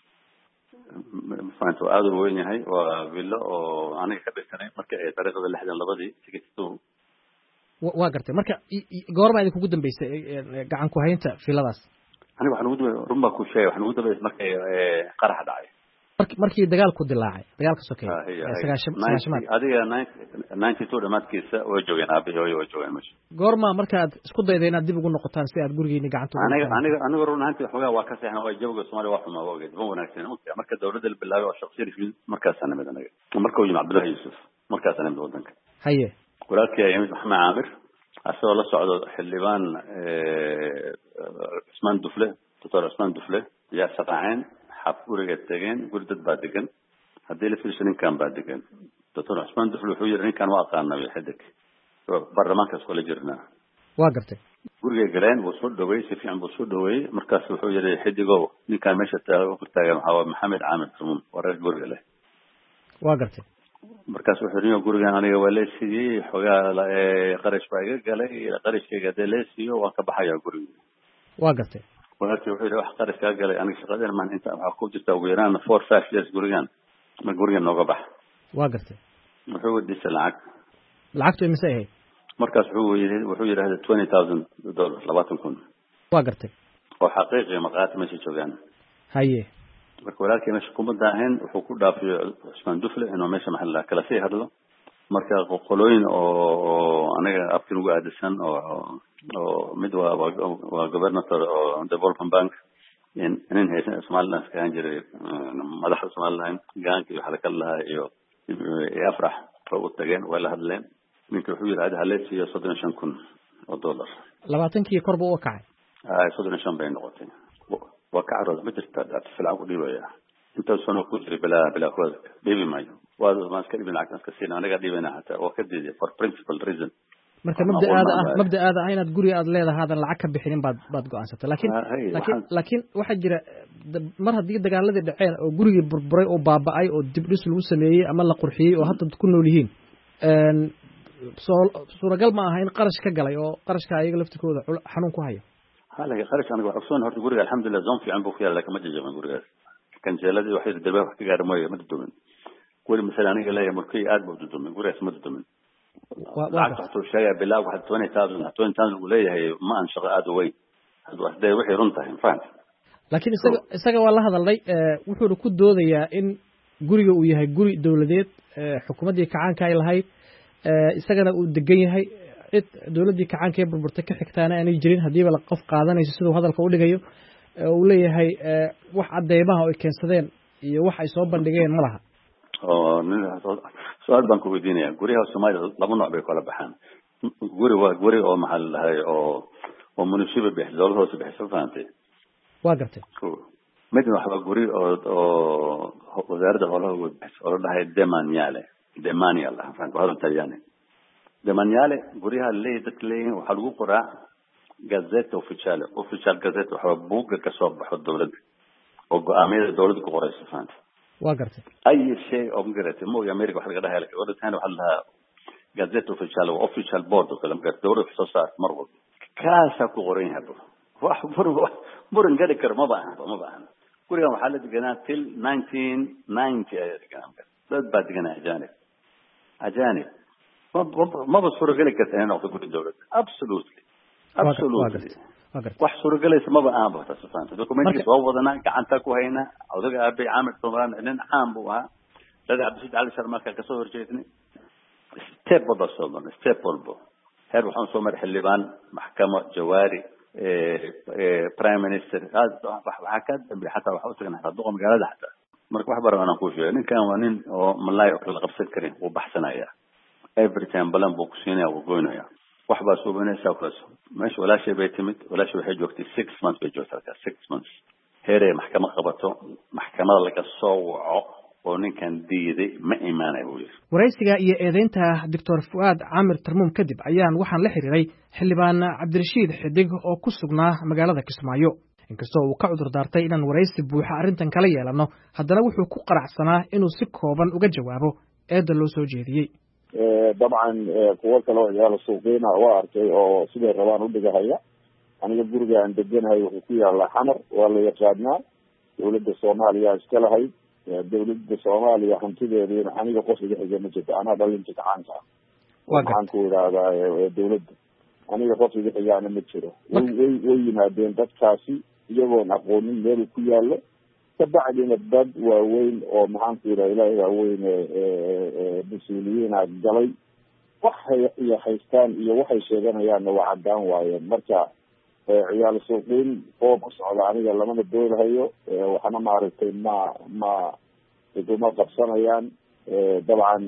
mafahantu aad u weyn yahay waa villa oo aniga ka dhigtanay marka ay taariikhda lixdan labadii sixty-two. waa gartay marka goorma idin kugu dambeysay gacan ku haynta villadaas. aniga waxaan ugu dambeeyay rumba ku sheegay waxaan ugu dambeeyay markay qarax dhacay. markii markii dagaalku dilaacay dagaalka sokeeyay sagaashan adiga ninety-two dhamaadkiisa way joogeen aabahay way joogeen meesha. goorma markaad isku dayday inaad dib ugu noqotaan si aad gurigeeni gacanta ugu aniga aniga aniga runtii xogaa waa ka seexan oo jawga Soomaaliya waa xumaa waa ma wanaagsan marka dawladda la bilaabay oo shakhsiyan markaas ana mid anaga marka uu yimid Cabdullaahi Yuusuf markaas ana mid wadanka haye walaalkii ayimid Maxamed Caamir asoo la socdo xildhibaan Usmaan Dufle Doctor Usmaan Dufle yaa saqaaceen xaf guriga tageen guri dad baa degan haddii la fiirsho ninkan baa degan Doctor Usmaan Dufle wuxuu yiri ninkan waa aqaanay xidig baarlamaanka isku la jirnaa. waa gartay guriga galeen wuu soo dhaweey si fiican buu soo dhaweey markaas wuxuu yiri xidigow ninkan meesha taagan ku taagan waxa Maxamed Caamir Tarmuum wareer guriga leh. waa gartay markaas wuxuu yiri gurigan aniga waa leesiyay xogaa qarash baa iga galay qarashkayga de leesiyo waan ka baxayaa guriga. waa gartay walaalkii wuxuu yiri wax qarash ka galay aniga shaqadeena maan inta waxa ku jirta ugu yaraan four five years gurigan ma gurigan nooga bax. waa gartay wuxuu wadisay lacag lacagtu imisa ahayd markaas wuxuu yiri wuxuu yiraahday twenty thousand dollars labaatan kun. waa gartay oo xaqiiqi maqaati meesha joogaan. haye marka walaalkii meesha kuma daahin wuxuu ku dhaafay Usmaan Dufle inuu meesha maxalla kala sii hadlo marka qolooyin oo anaga afkin ugu aadisan oo oo mid waa waa governator oo development bank in in haysan Soomaaliland ka jiray madaxda Soomaaliland gaanka iyo xalka lahaa iyo afrax oo tageen wala hadleen ninka wuxuu yiraahday halees iyo soddon iyo shan kun oo dollar. labaatankii korba u kacay. ay soddon iyo shan bay noqotay. waa ka carad ma jirta dad fiican u dhiibaya inta soo ku jiray bila bila kuwa dhiibi maayo waa ma iska dhibin lacagta iska siin aniga dhibina hata oo ka diiday for principal reason marka mabda'aada ah mabda'aada ah inaad guri aad leedahay haadan lacag ka bixinin baad baad go'aansatay laakiin laakiin laakiin waxa jira mar haddii dagaaladii dhaceen oo gurigii burburay oo baaba'ay oo dib dhis lagu sameeyey ama la qurxiyey oo hadda ku nool yihiin suuragal ma aha in qarash ka galay oo qarashka ayaga laftikooda xanuun ku hayo halaga qarash aniga waxaan ogsoon horta guriga alxamdulillah zoon fiican buu ku yaala laakiin ma jajaban gurigaas kanjeeladii waxay dabay wax ka gaar mooyay ma dudumin guri mesela aniga leeyahay markii aad buu dudumin gurigaas ma dudumin lacagta waxtuu sheegaya bilaa waxaad twenty thousand twenty thousand uu leeyahay ma aan shaqo aad u weyn hadday wixii run tahay fahant laakiin isaga isaga waa la hadalnay wuxuuna ku doodayaa in guriga uu yahay guri dawladeed xukuumaddii kacaanka ay lahayd isagana uu degan yahay cid dawladdii kacaanka ee burburtay ka xigtaana aanay jirin haddiiba la qof qaadanayso siduu hadalka u dhigayo uu leeyahay wax cadeymaha oo ay keensadeen iyo wax ay soo bandhigeen ma laha oo su-aal baan ku weydiinaya guryaha Soomaaliya laba nooc bay kala baxaan guri waa guri oo maxaa la dhahay oo oo munishiba bixis dawladda hoose bixisa fahamtay waa gartay midna waxaa guri oo oo wasaaradda howlaha ugu bixisa oo la dhahay demaniale demaniale fahamtay hadal talyaani demaniale guryaha leeyahay dadka leeyahay waxaa lagu qoraa gazette officiale official gazette waxaa buugga ka soo baxo dawladda oo go'aamiyada dawladda ku qoraysa fahamtay waa gartay ay shay oo magarata mo America waxa laga dhahay laakiin waddan waxa la gazette official oo official board oo kala magarata dawladda soo saar mar walba kaasa ku qoran yahay wax burin gadi kar ma baahan ma baahan guriga waxa la deganaa till nineteen ninety ay deganaa dad baa deganaa ajaanib ajaanib ma ba suuragali kartaa inuu ku guri dawladda absolutely absolutely wax suuragelaysa maba aan ba tasfaanta documentki soo wadana gacanta ku hayna odaga aabay caamir Soomaan nin caan buu ahaa dad Cabdi Ali Sharmaaka ka soo horjeednay step wada soo marnay step walbo heer waxaan soo maray xildhibaan maxkamad jawaari ee prime minister waxa ka dambe xataa waxa uu tagnaa hadduu magaalada xataa marka wax baran aan ku sheegay ninkan waa nin oo malay oo kala qabsan karin oo baxsanaya every time balan buu ku siinaya oo goynaya wax baa soo banaysa kulaas meesha walaashay bay timid walaashay waxay joogtay six months bay joogtay six months heeree maxkamad qabato maxkamada laga soo waco oo ninkan diiday ma iimaanay buu yiri waraysiga iyo eedeynta doctor Fuad Amir Tarmum kadib ayaan waxaan la xiriiray xildhibaan Cabdirashiid Xidig oo ku sugnaa magaalada Kismaayo inkastoo uu ka cudur daartay inaan waraysi buuxa arrintan kala yeelano haddana wuxuu ku qaracsanaa inuu si kooban uga jawaabo eedda loo soo jeediyey dabcan kuwa kale oo yaala suuqeena waa arkay oo sidoo rabaan u dhigahaya aniga guriga aan deganahay wuxuu ku yaalaa xamar waa la yaqaanaa dawladda Soomaaliya iska lahayd dawladda Soomaaliya hantideedina aniga qof iga xiga ma jirto anaa dhalinta gacanka waxaan ku yiraahdaa dawladda aniga qof iga xigaana ma jiro way way yimaadeen dadkaasi iyagoon aqoonin meel ku yaalo kabacdina dad waaweyn oo maxaan ku yidhaha ilaahay waaweyn mas-uuliyiin aad galay waxay iyo haystaan iyo waxay sheeganayaanna waa caddaan waayeen marka ciyaal suuqiin oo ku socda aniga lamana doolahayo waxna maaragtay ma ma iguma qabsanayaan dabcan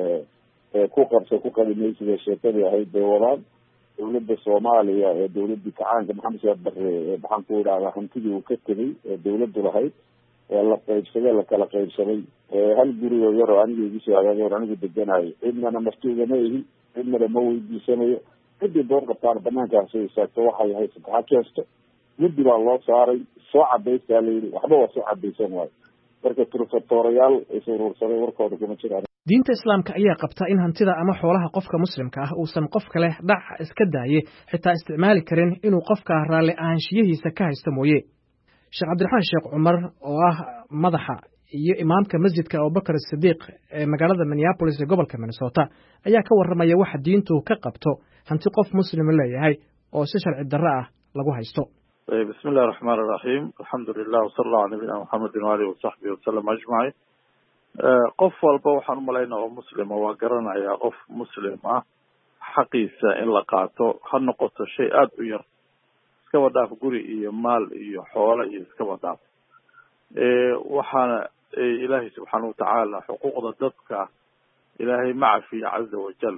ku qabsa ku qadimaysiga sheekadii ahayd bay wadaan dawladda Soomaaliya ee dawladdii kacaanka maxamed Siyaad Barre maxaan ku yidhahdaa hantidii uu ka tegay ee dawladdu lahayd la qaybsaday la kala qaybsaday hal guri oo yar oo aniga igu soo hagaagay anigu deganayo cidnana martuuga ma ihi cidnana ma weydiisanayo cidii door qabtaan banaankaas ay saarto waxay haysato ha keesto muddi baa loo saaray soo cadaystaa la yidhi waxba waa soo cadaysan waayo marka turfatorayaal is urursaday warkooda kuma jiraan diinta islaamka ayaa qabta in hantida ama xoolaha qofka muslimka ah uusan qof kale dhac iska daaye xitaa isticmaali karin inuu qofka raalli ahaanshiyihiisa ka haysto mooye sheekh cabdiraxmaan sheekh cumar oo ah madaxa iyo imaamka masjidka Abubakar Sidiiq ee magaalada Minneapolis ee gobolka Minnesota ayaa ka warramaya waxa diintu ka qabto hanti qof muslim leeyahay oo si sharci darro ah lagu haysto bismillahir rahmanir rahim alhamdulillah wa sallallahu ala nabiyina muhammadin wa alihi wa sahbihi wa sallam ajma'in qof walba waxaan umaleynaa oo muslim waa garanaya qof muslim ah xaqiisa in la qaato ha noqoto shay aad u yar iska wadaaf guri iyo maal iyo xoolo iyo iska wadaaf ee waxaana ilaahay subxaanahu wa ta'ala xuquuqda dadka ilaahay ma cafiya azza wa jal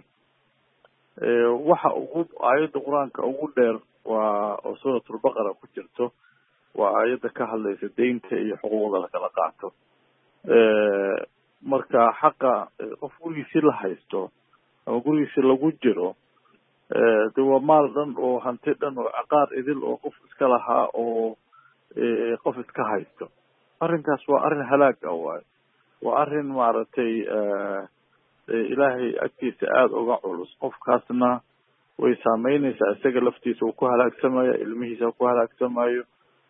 ee waxa ugu aayada quraanka ugu dheer waa oo suuratul baqara ku jirto waa aayada ka hadlaysa deynta iyo xuquuqda la kala qaato ee marka marka xaqa qof gurigiisii la haysto ama gurigiisii lagu jiro de waa maal dhan oo hanti dhan oo caqaar idil oo qof iska lahaa oo qof iska haysto arrinkaas waa arrin halaag ah waayo waa arrin maaragtay ilaahay agtiisa aada uga culus qofkaasna way saameynaysaa isaga laftiisa uu ku halaagsamaya ilmihiisa ku halaagsamayo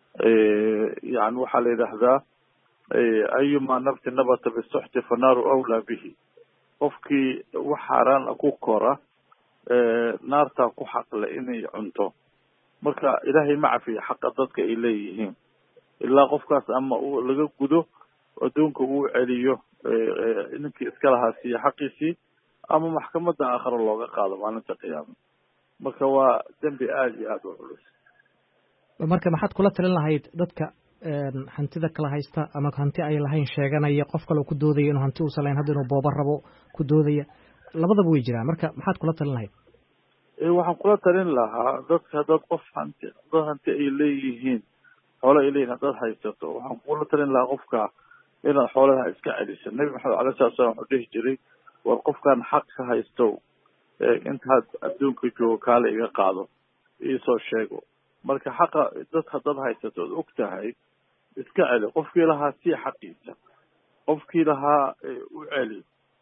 yani waxaa la yidhaahdaa ayuma nafti nabata bisuxti fanaaru awlaa bihi qofkii wax xaaraan ku kora naartaa ku xaqle inay cunto marka ilaahay ma cafiya xaqa dadka ay leeyihiin ilaa qofkaas ama uu laga gudo adduunka uu celiyo ninkii iska lahaa siiya xaqiisii ama maxkamadda aakhira looga qaado maalinta qiyaama marka waa dembi aada iyo aada u culus marka maxaad kula talin lahayd dadka hantida kala haysta ama hanti ay lahayn sheeganaya qof kale ku doodaya inuu hanti uusan lahayn hadda inuu booba rabo ku doodaya labadaba way jiraan marka maxaad kula talin lahayd waxaan kula talin lahaa dadka dad qof hanti dad hanti ay leeyihiin xoolo ay leeyihiin haddaad haysato waxaan kula talin lahaa qofka inaad xoolaha iska celiso nebi maxamed alay sala slam wuxuu dhihi jiray war qofkan xaq ka haysto intaad adduunka joogo kaale iga qaado iisoo sheego marka xaqa dad haddaad haysato od og tahay iska celi qofkii lahaa sii xaqiisa qofkii lahaa u celi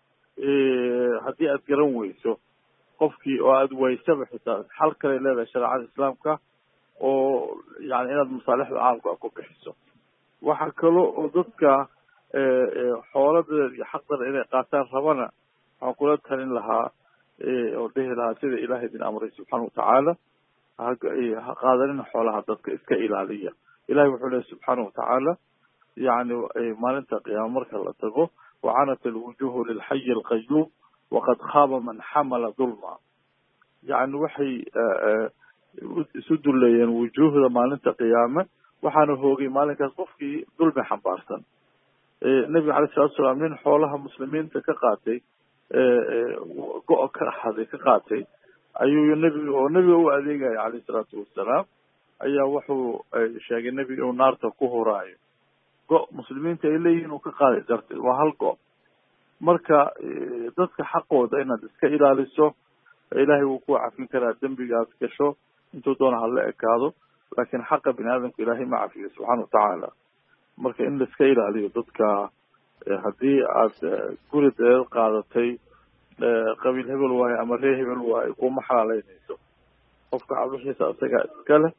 haddii aad garan weyso qofkii oo aada waysaba xitaa xal kale leedahay shareecada islaamka oo yani inaad masaalixda caamka ku bixiso waxaa kalo oo dadka xooladeeda iyo xaqdana inay qaataan rabana waxaan kula talin lahaa oo dhihi lahaa sida ilaahay idin amray subxaana watacaala ha qaadanina xoolaha dadka iska ilaaliya ilahay wuxuu lehy subxaana watacaala yani maalinta qiyaama marka la tago wacanat alwujuhu lilxayi alqayuum waqad khaaba man xamala dulma yani waxay isu duleeyeen wujuuhda maalinta qiyaame waxaana hoogay maalinkaas qofkii dulmi xambaarsan nebiga alayh salatu salaam nin xoolaha muslimiinta ka qaatay go- ka haday ka qaatay ayuu nebiga oo nebiga u adeegaya calayh salaatu wasalaam ayaa wuxuu sheegay nebiga inuu naarta ku huraayo go- muslimiinta ay leeyihiin uu ka qaaday darteed waa hal go- marka dadka xaqooda inaad iska ilaaliso ilaahay wuu ku cafin karaa dembigaad gasho intuu doona hala ekaado laakiin xaqa bini aadamka ilaahay ma cafiyo subxaana watacaala marka in laiska ilaaliyo dadka haddii aad guri deed qaadatay qabiil hebel waayo ama ree hebel waayo kuma xalaaleynayso qofka cabdixiisa isagaa iska leh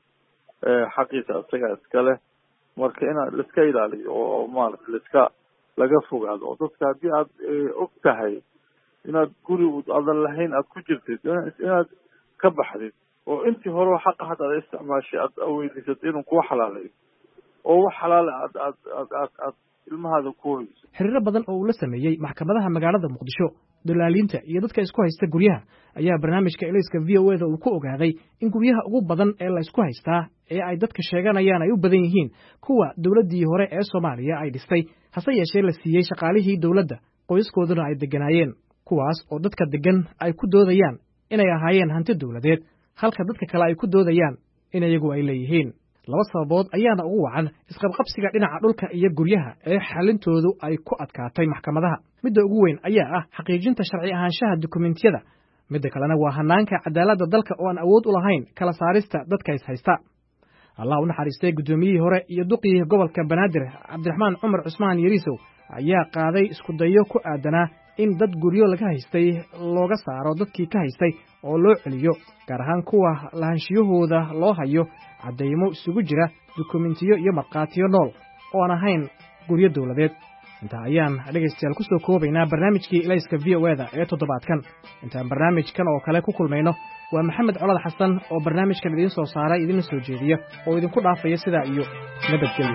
xaqiisa isagaa iska leh marka inaad laiska ilaaliyo oo maarata laiska laga fogaado oo dadka haddii aad og tahay inaad guri adan lahayn aad ku jirtid inaad ka baxdid oo intii hore xaqa hadda aad isticmaashay aad aweydiisatay inuu kuwa xalaaleeyo oo wax xalaale aad aad aad aad aad ilmahaada ku hoyso xiriiro badan oo uu la sameeyey maxkamadaha magaalada muqdisho dalaaliinta iyo dadka isku haysta guryaha ayaa barnaamijka elayska v o eda uu ku ogaaday in guryaha ugu badan ee la isku haystaa ee ay dadka sheeganayaan ay u badan yihiin kuwa dowladdii hore ee soomaaliya ay dhistay hase yeeshee la siiyey shaqaalihii dowladda qoyskooduna ay degganaayeen kuwaas oo dadka deggan ay ku doodayaan inay ahaayeen hanti dowladeed halka dadka kale ay ku doodayaan in iyagu ay leeyihiin laba sababood ayaana ugu wacan isqabqabsiga dhinaca dhulka iyo guryaha ee xalintoodu ay ku adkaatay maxkamadaha midda ugu weyn ayaa ah xaqiijinta sharci ahaanshaha dukumentiyada midda kalena waa hanaanka cadaaladda dalka oo aan awood u lahayn kala saarista dadka is haysta allah u naxariistay guddoomiyihii hore iyo duqii gobolka banaadir cabdiraxmaan cumar cusmaan yariisow ayaa qaaday isku dayo ku aadanaa in dad guryo laga haystay looga saaro dadkii ka haystay oo loo celiyo gaar ahaan kuwa lahanshiyahooda loo hayo caddaymo isugu jira dukumentiyo iyo markhaatiyo nool oo aan ahayn guryo dowladeed intaa ayaan dhegaystayaal ku soo koobaynaa barnaamijkii elayska v o eda ee toddobaadkan intaan barnaamijkan oo kale ku kulmayno waa maxamed colad xasan oo barnaamijkan idiin soo saaray idinla soo jeediya oo idinku dhaafaya sidaa iyo nabadgelyo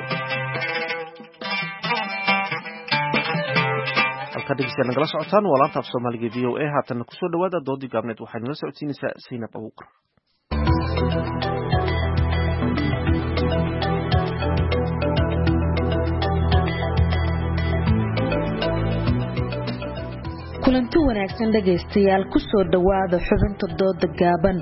halkaa dhegeystayaal nagala socotaan waa laanta af soomaaliga v o a haatanna kusoo dhawaada doodii gaabneed waxay nala socodsiinaysaa saynab abuukar kulanti wanaagsan dhegaystayaal ku soo dhawaada xubinta dooda gaaban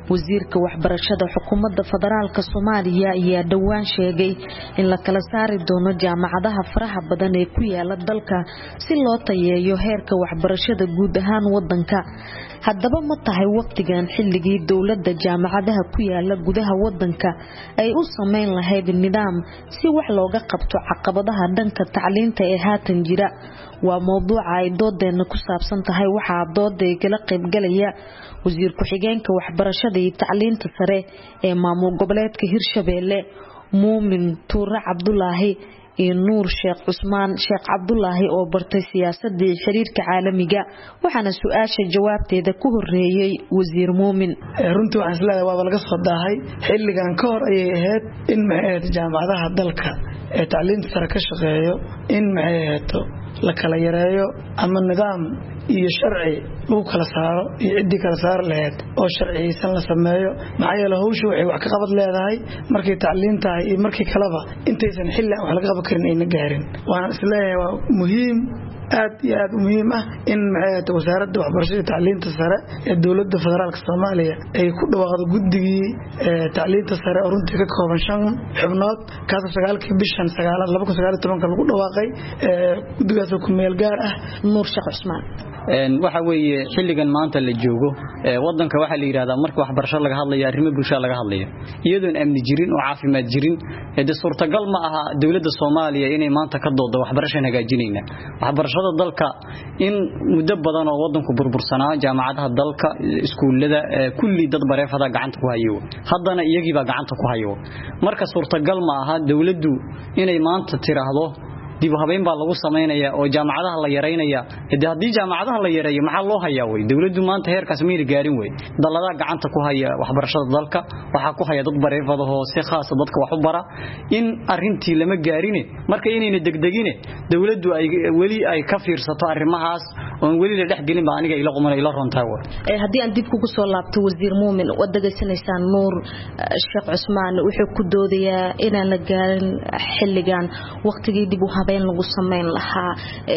wasiirka waxbarashada xukuumadda federaalka Soomaaliya ayaa dhawaan sheegay in la kala saari doono jaamacadaha faraha badan ee ku yaala dalka si loo tayeeyo heerka waxbarashada guud ahaan wadanka. haddaba ma tahay waqtigan xilligii dawladda jaamacadaha ku yaala gudaha wadanka ay u sameyn lahayd nidaam si wax looga qabto caqabadaha dhanka tacliinta ee haatan jira? waa mowduuca ay doodeena ku saabsan tahay. waxaa dooday kala qayb galaya wasiir ku-xigeenka waxbarashada iyo tacliinta sare ee maamul goboleedka Hirshabeelle Muumin Tuure Cabdulaahi iyo Nuur Sheekh Cusmaan Sheekh Cabdulaahi oo bartay siyaasadda iyo xiriirka caalamiga. waxaana su'aasha jawaabteeda ku horeeyay wasiir Muumin. runtii waxaan isleeyahay waa laga soo daahay xilligan ka hor ayay ahayd in maxay jaamacadaha dalka ee tacliinta sare ka shaqeeyo in maxay la kala yareeyo ama nidaam iyo sharci lagu kala saaro iyo cidii kala saar lahayd oo sharciyeysan la sameeyo. maxaa yeelay hawshu waxay wax ka qabad leedahay markay tacliinta iyo markii kaleba intaysan xilli wax laga qaban karin ayna gaarin. waan isleeyahay waa muhiim aad iyo aad muhiim ah in maxay wasaaradda waxbarashada tacliinta sare ee dawladda federaalka Soomaaliya ay ku dhawaaqdo guddigii tacliinta sare oo runtii ka kooban shan xubnood kaas sagaalkii bishan sagaalaad laba kun sagaal iyo toban lagu dhawaaqay guddigaas oo ku meel gaar ah. Nuur Sheekh Cusmaan waxa weeye xilligan maanta la joogo wadanka waxa la yiraahdaa marka waxbarasho laga hadlayo arrimo bulshada laga hadlayo iyadoo amni jirin oo caafimaad jirin ee suurtagal ma aha dawladda Soomaaliya inay maanta ka doodo waxbarasho hagaajinayna. waxbarashada dalka in muddo badan oo wadanku burbursanaa jaamacadaha dalka iskuulada kulli dad bareefada gacanta ku hayo haddana iyagii baa gacanta ku hayo. marka suurtagal ma aha dawladdu inay maanta tiraahdo dib u habeyn baa lagu sameeynaya oo jaamacadaha la yareynaya. haddii jaamacadaha la yareeyo maxaa loo hayaa way dawladdu maanta heerkaas ma gaarin way dalada gacanta ku haya waxbarashada dalka waxa ku haya dad bareefada oo si khaas dadka wax u bara in arintii lama gaarin marka inayna degdegine dawladdu ay wali ay ka fiirsato arrimahaas oo wali la dhex gelin baa aniga ila qumana ila runtaa war. ee hadii aan dib kugu soo laabto wasiir Muumin wadagaysanaysan Nuur Sheekh Cusmaan wuxuu ku doodayaa inaan la gaarin xilligan waqtigii dib u habeyn lagu sameyn lahaa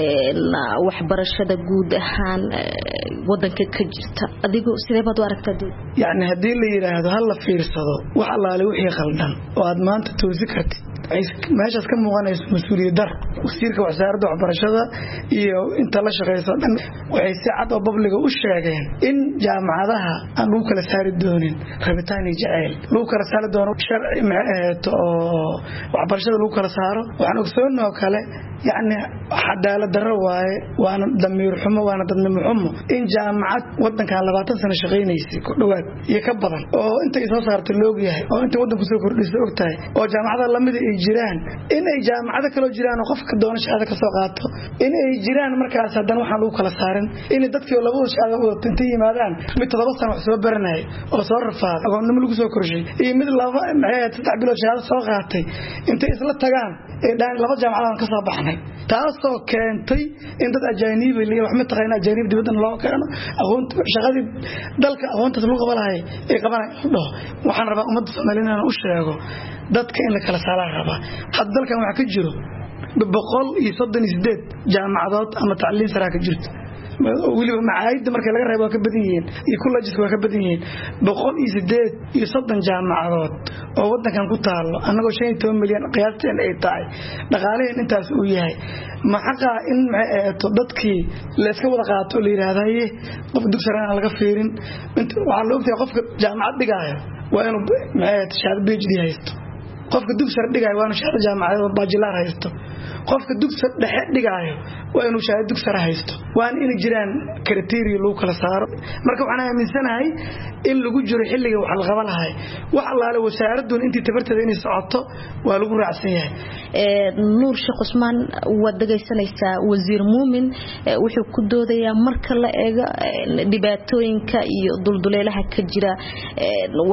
waxbarashada guud ahaan wadanka ka jirta. adigu sidee baad u aragtaa? yani hadii la yiraahdo hal la fiirsado wax allaale wixii khaldan oo aad maanta toosi kartid meeshaas ka muuqanayso mas'uuliyad dar wasiirka wasaaradda waxbarashada iyo inta la shaqeyso dhan waxay si cad oo public u sheegeen in jaamacadaha aan lagu kala saari doonin rabitaan iyo jacayl lagu kala saari doono sharci maaheeto oo waxbarashada lagu kala saaro. waxaan ogsoonahay kale yani cadaalad darro waaye waana damiir xumo waana dadnimo xumo in jaamacad wadanka labaatan sano shaqeynaysa ku dhawaad iyo ka badan oo inta ay soo saartay loo yahay oo inta wadanku soo kordhisay ogtahay oo jaamacadaha lamid ay jiraan in ay jaamacada kale jiraan oo qofka doona shaqada ka soo qaato in ay jiraan markaas haddana waxaan lagu kala saarin in dadkii labada shaqada wada inta yimaadaan mid todoba sano wax soo baranay oo soo rafaad aqoonnimo lagu soo korshay iyo mid laba maxay saddex bilood shaqada soo qaatay inta isla tagaan ee dhaan laba jaamacad ka soo baxnay taasoo keentay in dad ajaanib iyo wax ma taqaana ajaanib dibadda loo keeno aqoonta shaqadii dalka aqoonta lagu qabanayo ee qabanay waxaan rabaa ummadda Soomaaliyeed inaan u sheego dadka in la kala saaraa raba hadda dalkan waxa ka jiro boqol iyo soddon iyo siddeed jaamacadood ama tacliin sare ka jirto waliba macaayid marka laga reebo ka badan yihiin iyo colleges waa ka badan yihiin boqol iyo siddeed iyo soddon jaamacadood oo wadankan ku taalo anagoo shan iyo toban milyan qiyaasteen ay tahay dhaqaalaheena intaas uu yahay ma xaqa in maxay dadkii la iska wada qaato la yiraahdaye qof dugsiga laga fiirin inta waxa loo ogtahay qofka jaamacad dhigayo waa inuu maxay shahaado B H D haysto qofka dugsiga dhigayo waa inuu shahaado jaamacad bachelor haysto qofka dugsiga dhexe dhigayo waa inuu shahaado dugsiga haysto waan in jiraan criteria lagu kala saaro. marka waxaan aaminsanahay in lagu jiro xilliga wax la qaban lahay wax allaale wasaaraddu intii tabartada inay socoto waa lagu raacsan yahay. ee Nuur Sheekh Cusmaan wadagaysanaysa wasiir Muumin wuxuu ku doodayaa marka la eego dhibaatooyinka iyo dulduleelaha ka jira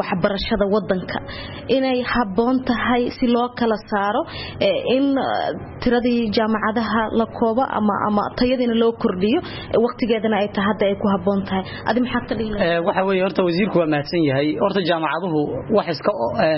waxbarashada wadanka inay haboon tahay si loo kala saaro in tiradii jaamacadaha la koobo ama ama tayadiina loo kordhiyo waqtigeedana ay tahay hadda ay ku haboon tahay adi maxaa ka dhigay waxa weeye horta wasiirku waa mahadsan yahay horta jaamacaduhu wax iska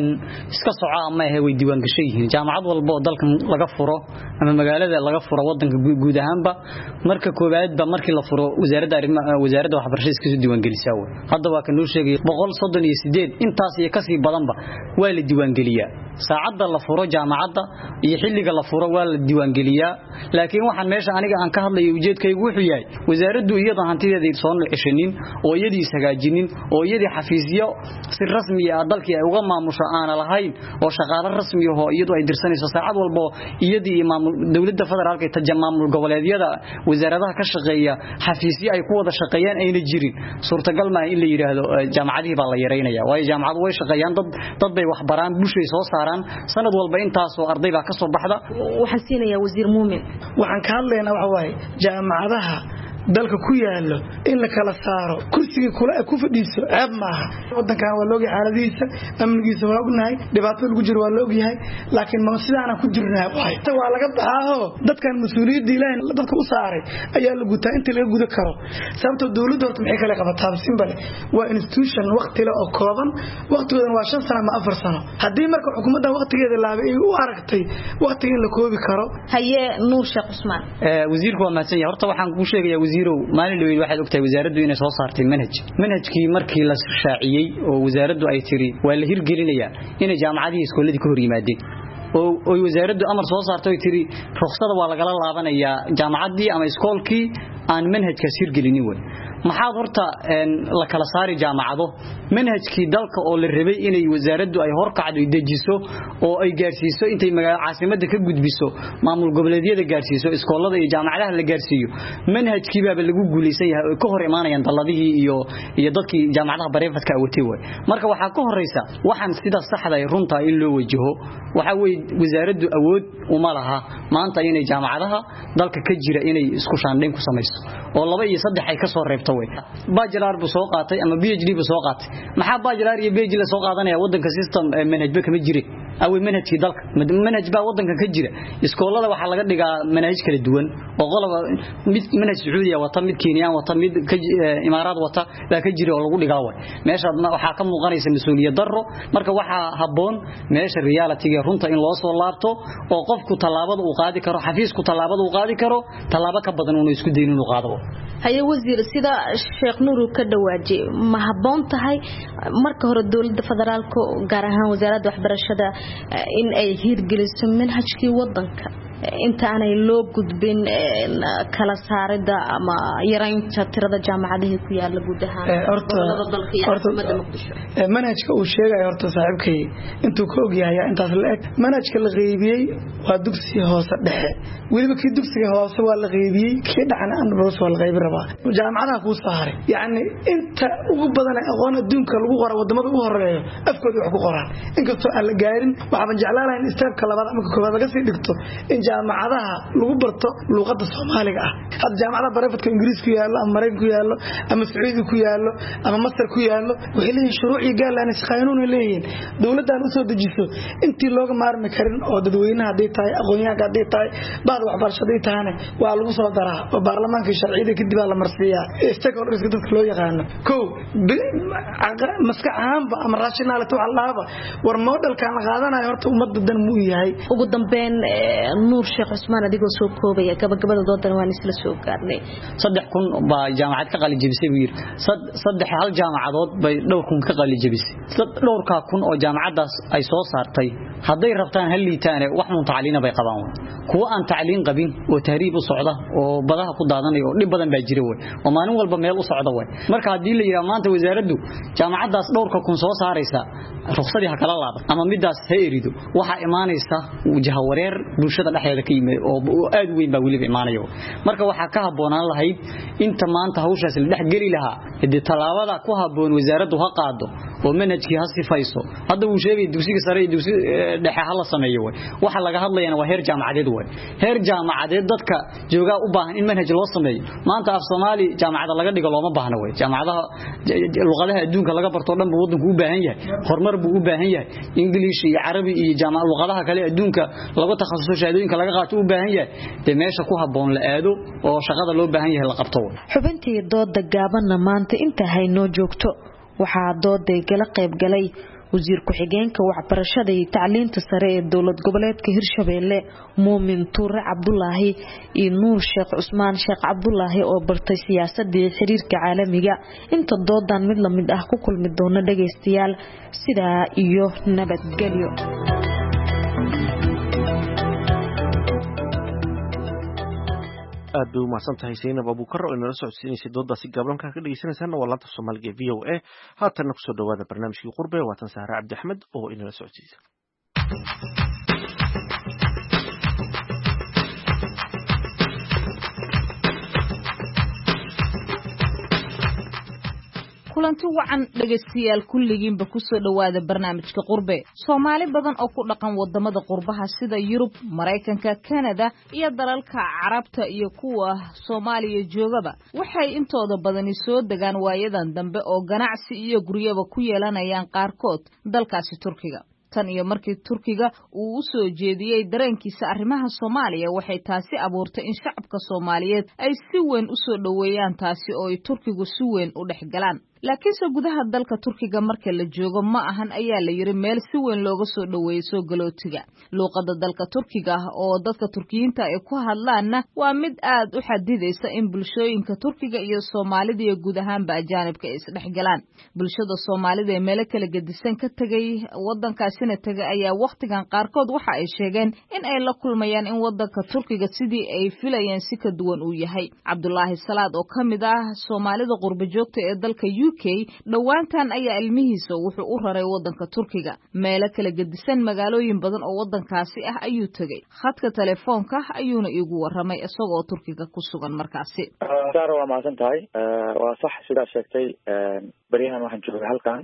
iska soco ama ay way diiwaan gashay yihiin jaamacad walba oo dalkan laga furo ama magaalada laga furo wadanka guud ahaanba marka koobaad ba markii la furo wasaaradda arrimaha wasaaradda waxbarashada iska soo diiwaan gelisaa hadda waa kan noo sheegay boqol soddon iyo sideed intaas iyo kasii badanba waa la diiwaan geliyaa saacada la furo jaamacadda iyo xilliga la furo waa la diiwaan geliyaa laakiin waxaan meesha aniga aan ka hadlayo ujeedkaygu wuxuu yahay wasaaraddu iyada hantideeda soo nuuxishinin oo iyadii hagaajinin oo iyadii xafiisyo si rasmi ah dalkii ay uga maamusho aan lahayn oo shaqaale rasmi ah oo iyadu ay dirsanayso saacad walba iyadii maamul dawladda federaalka ee tajmaamul goboleedyada wasaaradaha ka shaqeeya xafiisyo ay ku wada shaqeeyaan ayna jirin suurtagal ma in la yiraahdo jaamacadii baa la yareynaya way jaamacadu way shaqeeyaan dad dad bay wax baraan bulshay soo saaraan sanad walba intaas oo arday baa ka soo baxda waxaan siinayaa wasiir muumin waxaan ka hadlaynaa waxa waaye jaamacadaha dalka ku yaalo in la kala saaro kursiga kula ku fadhiiso ceeb maaha wadankan waa looga xaaladiisa amnigiisa waa ognahay dhibaato lagu jiro waa loo yahay laakiin ma sidaana ku jirnaa waay waa laga baxaa dadkan mas'uuliyadda ilaahay dadka u saaray ayaa la gutaa inta laga guda karo sababtoo dawladda horta maxay kala qabataa simple waa institution waqti la oo kooban waqtigeedan waa shan sano ama afar sano hadii marka xukuumadda waqtigeeda laabay ay u aragtay waqtiga in la koobi karo haye nuur sheekh Usmaan ee wasiirku waa mahadsan yahay horta waxaan ku sheegayaa wasiirow maalin dhaweyd waxaad ogtahay wasaaraddu inay soo saartay manhaj manhajkii markii la shaaciyay oo wasaaraddu ay tiri waa la hirgelinayaa in jaamacadaha iskooladii ka hor yimaadeen oo oo wasaaraddu amar soo saartay tiri ruqsada waa laga laabanayaa jaamacadii ama iskoolkii aan manhajkaas hirgelinin way maxaad horta la kala saari jaamacado manhajkii dalka oo la rabay inay wasaaraddu ay hor kacdo dejiso oo ay gaarsiiso intay magaalada caasimada ka gudbiso maamul goboleedyada gaarsiiso iskoolada iyo jaamacadaha la gaarsiiyo manhajkii baa lagu guuleysan yahay oo ka hor imaanayaan daladihii iyo iyo dadkii jaamacadaha bareefadka awatay way marka waxa ka horeysa waxaan sida saxda ah runta in loo wajaho waxa way wasaaraddu awood uma laha maanta inay jaamacadaha dalka ka jira inay isku shaandhayn ku samayso oo laba iyo saddex ay ka soo reebto bachelor bu soo qaatay ama PhD bu soo qaatay maxaa bachelor iyo PhD la soo qaadanaya wadanka system management kama jire aw manhajki dalka manhaj baa wadanka ka jira iskoolada waxa laga dhigaa manhaj kala duwan oo qolaba mid manhaj Sacuudiya wata mid Kenya wata mid Imaaraad wata baa ka jira oo lagu dhigaa way meesha waxa ka muuqanaysa mas'uuliyad darro marka waxa haboon meesha reality-ga runta in loo soo laabto oo qofku talaabada uu qaadi karo xafiisku talaabada uu qaadi karo talaabo ka badan uu isku dayin inuu qaado haye wasiir sida sheekh nuuru ka dhawaaji ma haboon tahay marka hore dawladda federaalka gaar ahaan wasaaradda waxbarashada in ay hirgeliso manhajkii wadanka inta aanay loo gudbin kala saarida ama yaraynta tirada jaamacadaha ku yaala guud ahaan horta manhajka uu sheegay horta saaxiibkay intuu ka og yahay intaas la eg manhajka la qeybiyay waa dugsiga hoose dhexe waliba kii dugsiga hoose waa la qeybiyay kii dhacna aan boos waa la qeybi rabaa jaamacadaha ku saaray yaani inta ugu badan aqoon adduunka lagu qoro wadamada ugu horeeyo afkooda wax ku qoraan inkastoo aan la gaarin waxaan jeclaan in istaabka labaad ama koobaad laga sii dhigto in jaamacadaha lagu barto luqadda Soomaaliga ah hada jaamacadaha bareefadka Ingiriis ku yaalo ama Mareykan ku yaalo ama Sacuudi ku yaalo ama Masar ku yaalo waxay leeyihiin shuruuc iyo gaalaan isqaanuun leeyihiin dawladdan u soo dejiso intii looga maarmi karin oo dadweynaha haday tahay aqoonyahanka haday tahay baad waxbarashada taana waa lagu soo daraa oo baarlamaanka sharciyada kadib la marsiyaa stakeholders dadka loo yaqaan ko maska ahaanba ama rationality waxa laaba war modelkan la qaadanayo horta ummadda dan mu yahay ugu dambeyn nuur sheekh Usmaan adigoo soo koobaya gabagabada doodan waan isla soo gaarnay saddex kun baa jaamacad ka qalin jabisay wiir saddex hal jaamacadood bay dhowr kun ka qalin jabisay dhowr ka kun oo jaamacadaas ay soo saartay haday rabtaan hal liitaan wax mun tacliina bay qabaan kuwa aan tacliin qabin oo tahriib u socda oo badaha ku daadanayo oo dhib badan baa jira way oo maalin walba meel u socda way marka hadii la yiraahdo maanta wasaaraddu jaamacadaas dhowrka kun soo saaraysa ruqsadii ha kala laaban ama midaas heerido waxa imaanaysa wajaha wareer bulshada dhexdeeda ka yimid oo aad weyn baa waliba imaanayo marka waxa ka haboonaan lahayd inta maanta hawshaas la dhex gali lahaa hadii talaabada ku haboon wasaaraddu ha qaado oo manhajkii ha sifayso hadda uu sheegay dugsiga sare iyo dugsiga dhexe hala sameeyo way waxa laga hadlayana waa heer jaamacadeed way heer jaamacadeed dadka jooga u baahan in manhaj loo sameeyo maanta af Soomaali jaamacada laga dhigo looma baahna way jaamacadaha luqadaha adduunka laga barto dhan buu wadanku u baahan yahay horumar buu u baahan yahay English iyo Carabi iyo jaamacad luqadaha kale adduunka lagu takhasuso shahaadooyinka laga qaato u baahan yahay de meesha ku haboon la aado oo shaqada loo baahan yahay la qabto xubintii dooda gaabanna maanta inta haynoo joogto waxaa dooday gala qayb galay wasiir ku-xigeenka waxbarashada iyo tacliinta sare ee dowlad goboleedka Hirshabeelle Muumin Tuure Cabdullaahi iyo Nuur Sheekh Cusmaan Sheekh Cabdullaahi oo bartay siyaasadda iyo xiriirka caalamiga inta doodan mid la mid ah ku kulmi doona dhageystayaal sidaa iyo nabadgelyo. aad bay u mahadsantahay Zainab Abuukar oo inala socodsiinaysay doodaasi gablanka ka dhageysanaysan waa laanta Soomaaliga V O A haatan ku soo dhawaada barnaamijkii qurbe waatan Sahra Cabdi Axmed oo inala socodsiisa kulanti wacan dhageystayaal kulligiinba ku soo dhawaada barnaamijka qurbe. Soomaali badan oo ku dhaqan wadamada qurbaha sida Yurub, Mareykanka, Canada iyo dalalka Carabta iyo kuwa Soomaaliya joogaba waxay intooda badani soo degaan waayadan dambe oo ganacsi iyo guryaba ku yeelanayaan qaarkood dalkaasi Turkiga. tan iyo markii Turkiga uu u soo jeediyay dareenkiisa arrimaha Soomaaliya waxay taasi abuurtay in shacabka Soomaaliyeed ay si weyn u soo dhaweeyaan taasi oo ay Turkigu si weyn u dhexgalaan. laakiinse gudaha dalka Turkiga marka la joogo ma ahan ayaa la yiri meel si weyn looga soo dhaweeyo soo galootiga. luuqadda dalka Turkiga oo dadka Turkiyiinta ay ku hadlaanna waa mid aad u xadidaysa in bulshooyinka Turkiga iyo Soomaalida iyo guud ahaanba ajaanibka ay isdhexgalaan. bulshada Soomaalida ee meel kala gedisan ka tagay wadankaasina tagay ayaa waqtigan qaarkood waxa ay sheegeen in ay la kulmayaan in wadanka Turkiga sidii ay filayeen si ka duwan uu yahay. Cabdullaahi Salaad oo kamid ah Soomaalida qurba joogta ee dalka U K dhawaantan ayaa ilmihiisa wuxuu u raray wadanka Turkiga meel kala gedisan magaalooyin badan oo wadankaasi ah ayuu tagay. khadka telefoonka ayuuna iigu waramay isagoo Turkiga ku sugan markaasi. Saaro waa maasan tahay waa sax sida sheegtay bariyahan waxaan joogay halkan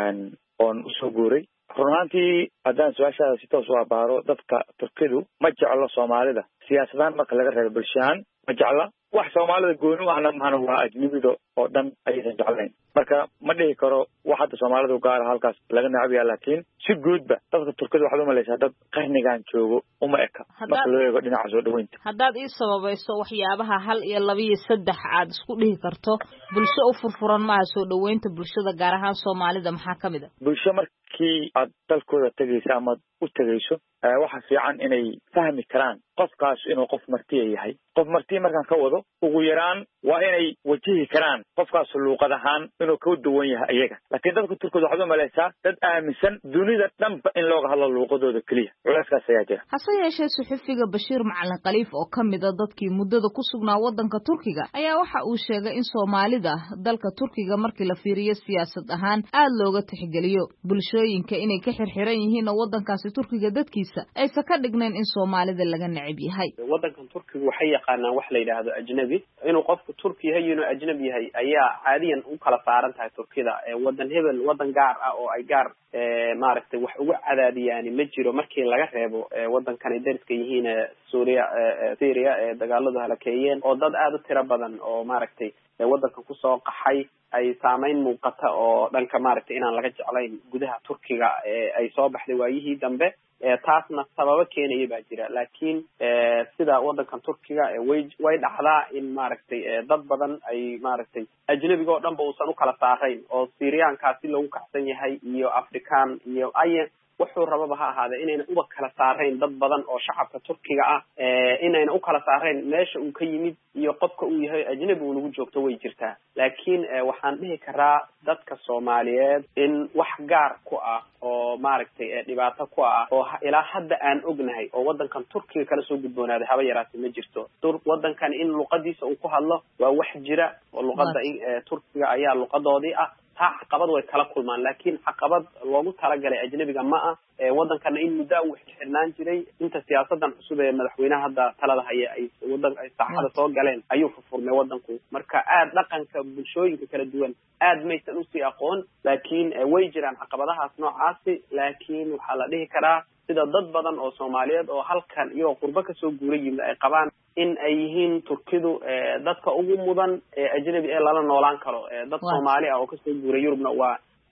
oon u soo guuray. runtii haddaan su'aashaada si toos u abaaro dadka Turkidu ma jeclo Soomaalida siyaasadan marka laga reebo bulshaan ma jecla wax Soomaalida gooni u ahna mahana waa ajnabido oo dhan aysan jeclayn. marka ma dhihi karo wax hadda Soomaalida u gaar halkaas laga nacabiyaa laakiin si guudba dadka Turkida waxaad u malaysaa dad qarnigan joogo uma eka marka loo eego dhinaca soo dhaweynta. haddaad ii sababayso waxyaabaha hal iyo laba iyo saddex aad isku dhihi karto bulsho u furfuran maaha soo dhaweynta bulshada gaar ahaan Soomaalida maxaa kamid ah? bulsho markii aad dalkooda tagaysa ama u tagayso waxa fiican inay fahmi karaan qofkaas inuu qof martiye yahay. qof martiye markaan ka wado ugu yaraan waa inay wajihi karaan qofkaas luuqad ahaan inuu ka duwan yahay iyaga. laakiin dadka Turkida waxaad u malaysaa dad aaminsan dunida dhanba in looga hadlo luuqadooda kaliya. culeyskaas ayaa jira. hase yeeshee suxufiga Bashiir Macalin Khaliif oo kamid ah dadkii muddada ku sugnaa wadanka Turkiga ayaa waxa uu sheegay in Soomaalida dalka Turkiga markii la fiiriyo siyaasad ahaan aad looga tixgeliyo bulshooyinka inay ka xirxiran yihiin wadankaasi Turkiga dadkiisa aysan ka dhignayn in Soomaalida laga neceb yahay. wadankan Turkiga waxay yaqaanaan wax la yiraahdo ajnabi inuu qofku Turki yahay inuu ajnabi yahay ayaa caadiyan u kala saaran tahay Turkida ee wadan hebel wadan gaar ah oo ay gaar ee maaragtay wax ugu cadaadiyaan ma jiro markii laga reebo wadankan ay dariska yihiin Suuriya Syria ee dagaaladu halakeeyeen oo dad aad u tiro badan oo maaragtay wadanka ku soo qaxay ay saameyn muuqata oo dhanka maaragtay inaan laga jeclayn gudaha Turkiga ee ay soo baxday waayihii dambe ee taasna sababo keenaya baa jira laakiin ee sida wadankan Turkiga ee way way dhacdaa in maaragtay dad badan ay maaragtay ajnabiga oo dhanba uusan u kala saarayn oo Syriankaasi lagu kacsan yahay iyo Afrikaan iyo ay wuxuu rababa ha ahaadee inayna uba kala saarayn dad badan oo shacabka Turkiga ah ee inayna u kala saarayn meesha uu ka yimid iyo qofka uu yahay ajnabi uu lagu joogto way jirtaa laakiin waxaan dhihi karaa dadka Soomaaliyeed in wax gaar ku ah oo maaragtay dhibaato ku ah oo ilaa hadda aan ognahay oo wadankan Turkiga kala soo gudboonaaday haba yaraatay ma jirto. wadankan in luqadiisa uu ku hadlo waa wax jira oo luqadda Turkiga ayaa luqadoodii ah caqabad way kala kulmaan laakiin caqabad loogu talagalay ajnabiga ma ah ee wadankana in muddo uu xirnaan jiray inta siyaasadan cusub ee madaxweynaha hadda talada haya ay wadan ay saaxada soo galeen ayuu furfurmay wadanku marka aad dhaqanka bulshooyinka kala duwan aad maysan u sii aqoon laakiin way jiraan caqabadahaas noocaasi laakiin waxa la dhihi karaa sida dad badan oo Soomaaliyeed oo halkan iyo qurba ka soo guuray yimid ay qabaan in ay yihiin Turkidu dadka ugu mudan ee ajnabi ee lala noolaan karo dad Soomaali ah oo ka soo guuray Yurubna waa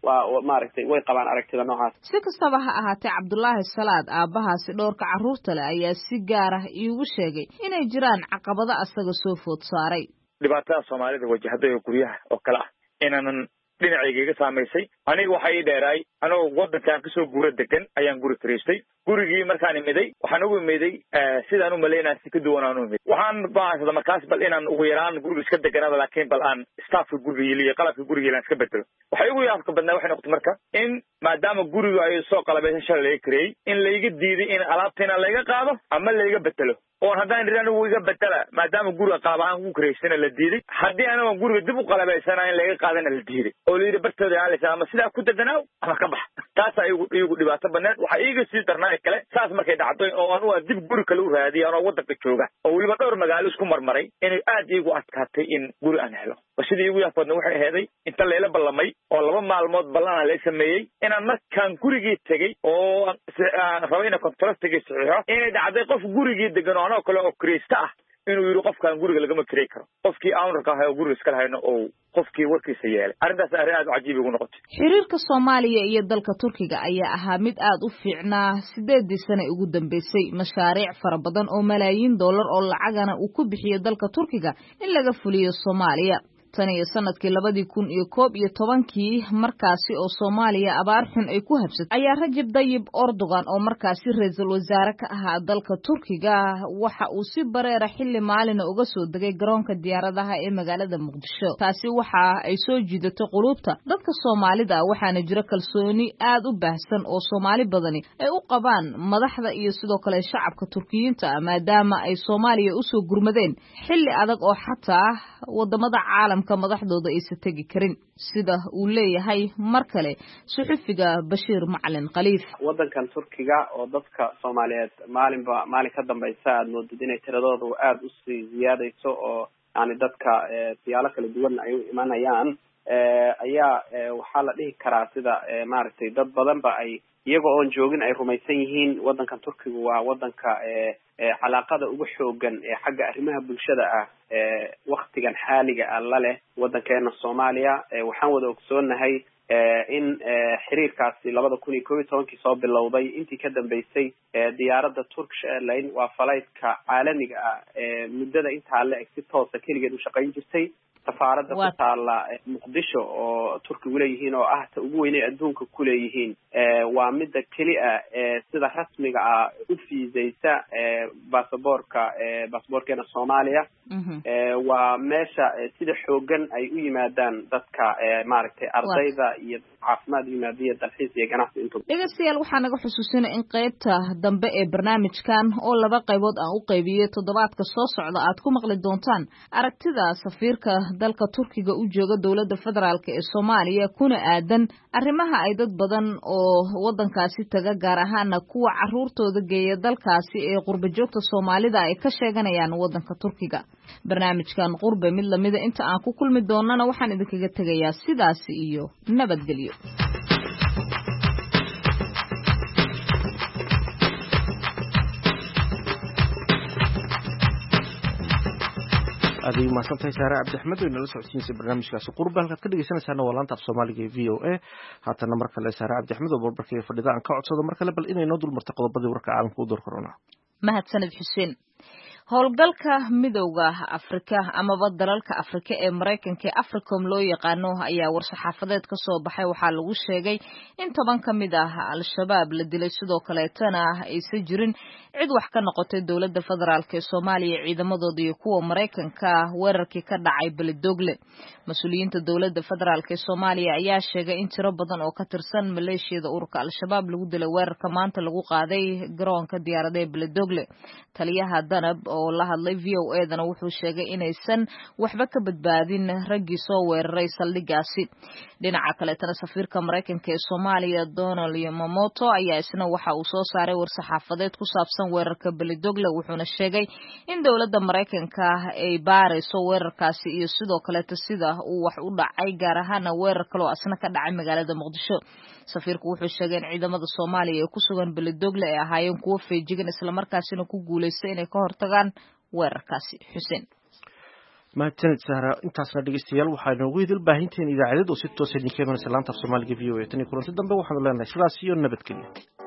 waa maaragtay way qabaan aragtida noocaas. Si kastaba ha ahaatee Cabdullaahi Salaad aabahaasi dhowrka carruurta leh ayaa si gaar ah iigu sheegay inay jiraan caqabado asaga soo food saaray. dhibaatada Soomaalida wajahday oo guryaha oo kala ah inaanan dhinacayga iga saamaysay aniga waxa ii dheeray anoo wadankan ka soo guura degan ayaan guri kareystay gurigii markaan imiday waxaan ugu imiday sidaan u maleynaa si ka duwan aan u imiday waxaan baaxda markaas bal inaan ugu yaraan guriga iska deganaada laakiin bal aan staffka guriga iyo qalabka guriga aan iska bedelo waxay ugu yaabka badnaa waxay noqotay marka in maadaama guriga ay soo qalabaysan shalay laga kareeyay in la iga diiday in alaabteena laga qaado ama la iga bedelo oo haddaan riraan ugu iga bedela maadaama guriga qalab aan ku kareysana la diiday haddii anaga guriga dib u qalabaysana in laga qaadana la diiday oo la yiri bartooda aalisa ama sidaa ku deganaaw ama ka bax taas ay igu igu dhibaato badneed waxa iiga sii darnaa kale saas markay dhacday oo anu dib guri kale u raadiyay anoo wadanka jooga oo waliba dhowr magaalo isku marmaray inay aad iigu adkaatay in guri aan helo sidii igu yaafadna waxay ahayd inta leela ballamay oo laba maalmood ballan la sameeyay inaan markaan gurigii tagay oo rabayna contractiga saxiixo inay dhacday qof gurigii degan oo anoo kale oo Krista ah inuu yiri qofkaan guriga lagama kirey karo qofkii ownerka ahaa oo guriga iska hayno oo qofkii warkiisa yeelay arrintaas arrin aad u cajiib ugu noqotay. Xiriirka Soomaaliya iyo dalka Turkiga ayaa ahaa mid aad u fiicnaa sideedii sano ugu dambeysay mashaariic fara badan oo malaayiin dollar oo lacagana uu ku bixiyo dalka Turkiga in laga fuliyo Soomaaliya. tan iyo sanadkii labadii kun iyo koob iyo tobankii markaasi oo Soomaaliya abaar xun ay ku habsatay ayaa Rajab Tayyip Erdogan oo markaasi ra'iisul wasaare ka ahaa dalka Turkiga waxa uu si bareera xilli maalin uga soo degay garoonka diyaaradaha ee magaalada Muqdisho taasi waxa ay soo jiidatay qulubta dadka Soomaalida waxaana jira kalsooni aad u baahsan oo Soomaali badani ay u qabaan madaxda iyo sidoo kale shacabka Turkiyiinta maadaama ay Soomaaliya u soo gurmadeen xilli adag oo xataa wadamada caalamka madaxdooda ay satagi karin sida uu leeyahay mar kale suxufiga Bashiir Macalin Khaliif. wadankan Turkiga oo dadka Soomaaliyeed maalinba maalin ka dambaysa aad moodid inay tiradoodu aad u sii ziyaadayso oo yani dadka siyaalo kala duwan ay u imanayaan ayaa waxaa la dhihi karaa sida maaragtay dad badan ba ay iyaga oon joogin ay rumaysan yihiin wadankan Turkiga waa wadanka calaaqada ugu xoogan ee xagga arrimaha bulshada ah waqtigan xaaliga ah la leh wadankeena Soomaaliya waxaan wada ogsoonahay in xiriirkaasi labada kun iyo koob iyo tobankii soo bilowday intii ka dambeysay diyaaradda Turkish Airlines waa flightska caalamiga ah muddada intaa la eg si toosa keligeed u shaqayn jirtay safaaradda ku taala Muqdisho oo Turkigu leeyihiin oo ah ta ugu weyn ee adduunka ku leeyihiin waa midda kaliya ee sida rasmiga ah u fiisaysa baasaboorka baasaboorkeena Soomaaliya waa meesha sida xoogan ay u yimaadaan dadka maaragtay ardayda iyo caafimaad yimaadiya dalxiis iyo ganacsi inta. dhegeystayaal waxaa naga xusuusinay in qaybta dambe ee barnaamijkan oo laba qaybood aan u qaybiyay toddobaadka soo socda aad ku maqli doontaan aragtida safiirka dalka Turkiga u jooga dawladda federaalka ee Soomaaliya kuna aadan arrimaha ay dad badan oo wadankaasi taga gaar ahaan kuwa carruurtooda geeya dalkaasi ee qurba joogta Soomaalida ay ka sheeganayaan wadanka Turkiga. barnaamijkan qurbe mid lamida inta aan ku kulmi doonana waxaan idinkaga tegayaa sidaas iyo nabadgelyo. adeeg maasantay Saara Cabdi Axmed oo inala socodsiinaysa barnaamijkaasi qurba halkaad ka dhegeysanaysaana waa laanta af Soomaaliga ee V O A haatana mar kale Saara Cabdi Axmed oo barbarkay fadhida aan ka codsado mar kale bal inay noo dul marto qodobadii warka caalamka u door korona. mahadsanid Xuseen. howlgalka midowga Afrika amaba dalalka Afrika ee Mareykanka Africom loo yaqaano ayaa war-saxaafadeed ka soo baxay waxaa lagu sheegay in toban ka mid ah al-shabaab la dilay sidoo kaleetana aysan jirin cid wax ka noqotay dawladda federaalka ee Soomaaliya ciidamadooda iyo kuwa Mareykanka weerarkii ka dhacay Beledoogle. mas-uuliyiinta dawladda federaalka ee Soomaaliya ayaa sheegay in tiro badan oo ka tirsan maleeshiyada ururka al-shabaab lagu dilay weerarka maanta lagu qaaday garoonka diyaaradaha ee Beledoogle. taliyaha Danab oo la hadlay V O A dana wuxuu sheegay inaysan waxba ka badbaadin raggii soo weeraray saldhigaasi. dhinaca kale tan safiirka Mareykanka ee Soomaaliya Donald Yamamoto ayaa isna waxa uu soo saaray war-saxaafadeed ku saabsan weerarka Beledoogle wuxuuna sheegay in dawladda Mareykanka ay baarayso weerarkaasi iyo sidoo kale sida uu wax u dhacay gaar ahaan weerar kale oo asna ka dhacay magaalada Muqdisho. safiirku wuxuu sheegay in ciidamada Soomaaliya ee ku sugan Beledoogle ay ahaayeen kuwo feejigan isla markaasina ku guuleystay inay ka hortagaan weerarkaasi. Xuseen mahadsanid sahra intaasna dhegeystayaal waxaa inoogu idil baahinteen idaacadeed oo si toosa idinka imanaysa laanta af soomaaliga v o a tan iyo kulanti dambe waxaanu leenahay sidaas iyo nabadgelyo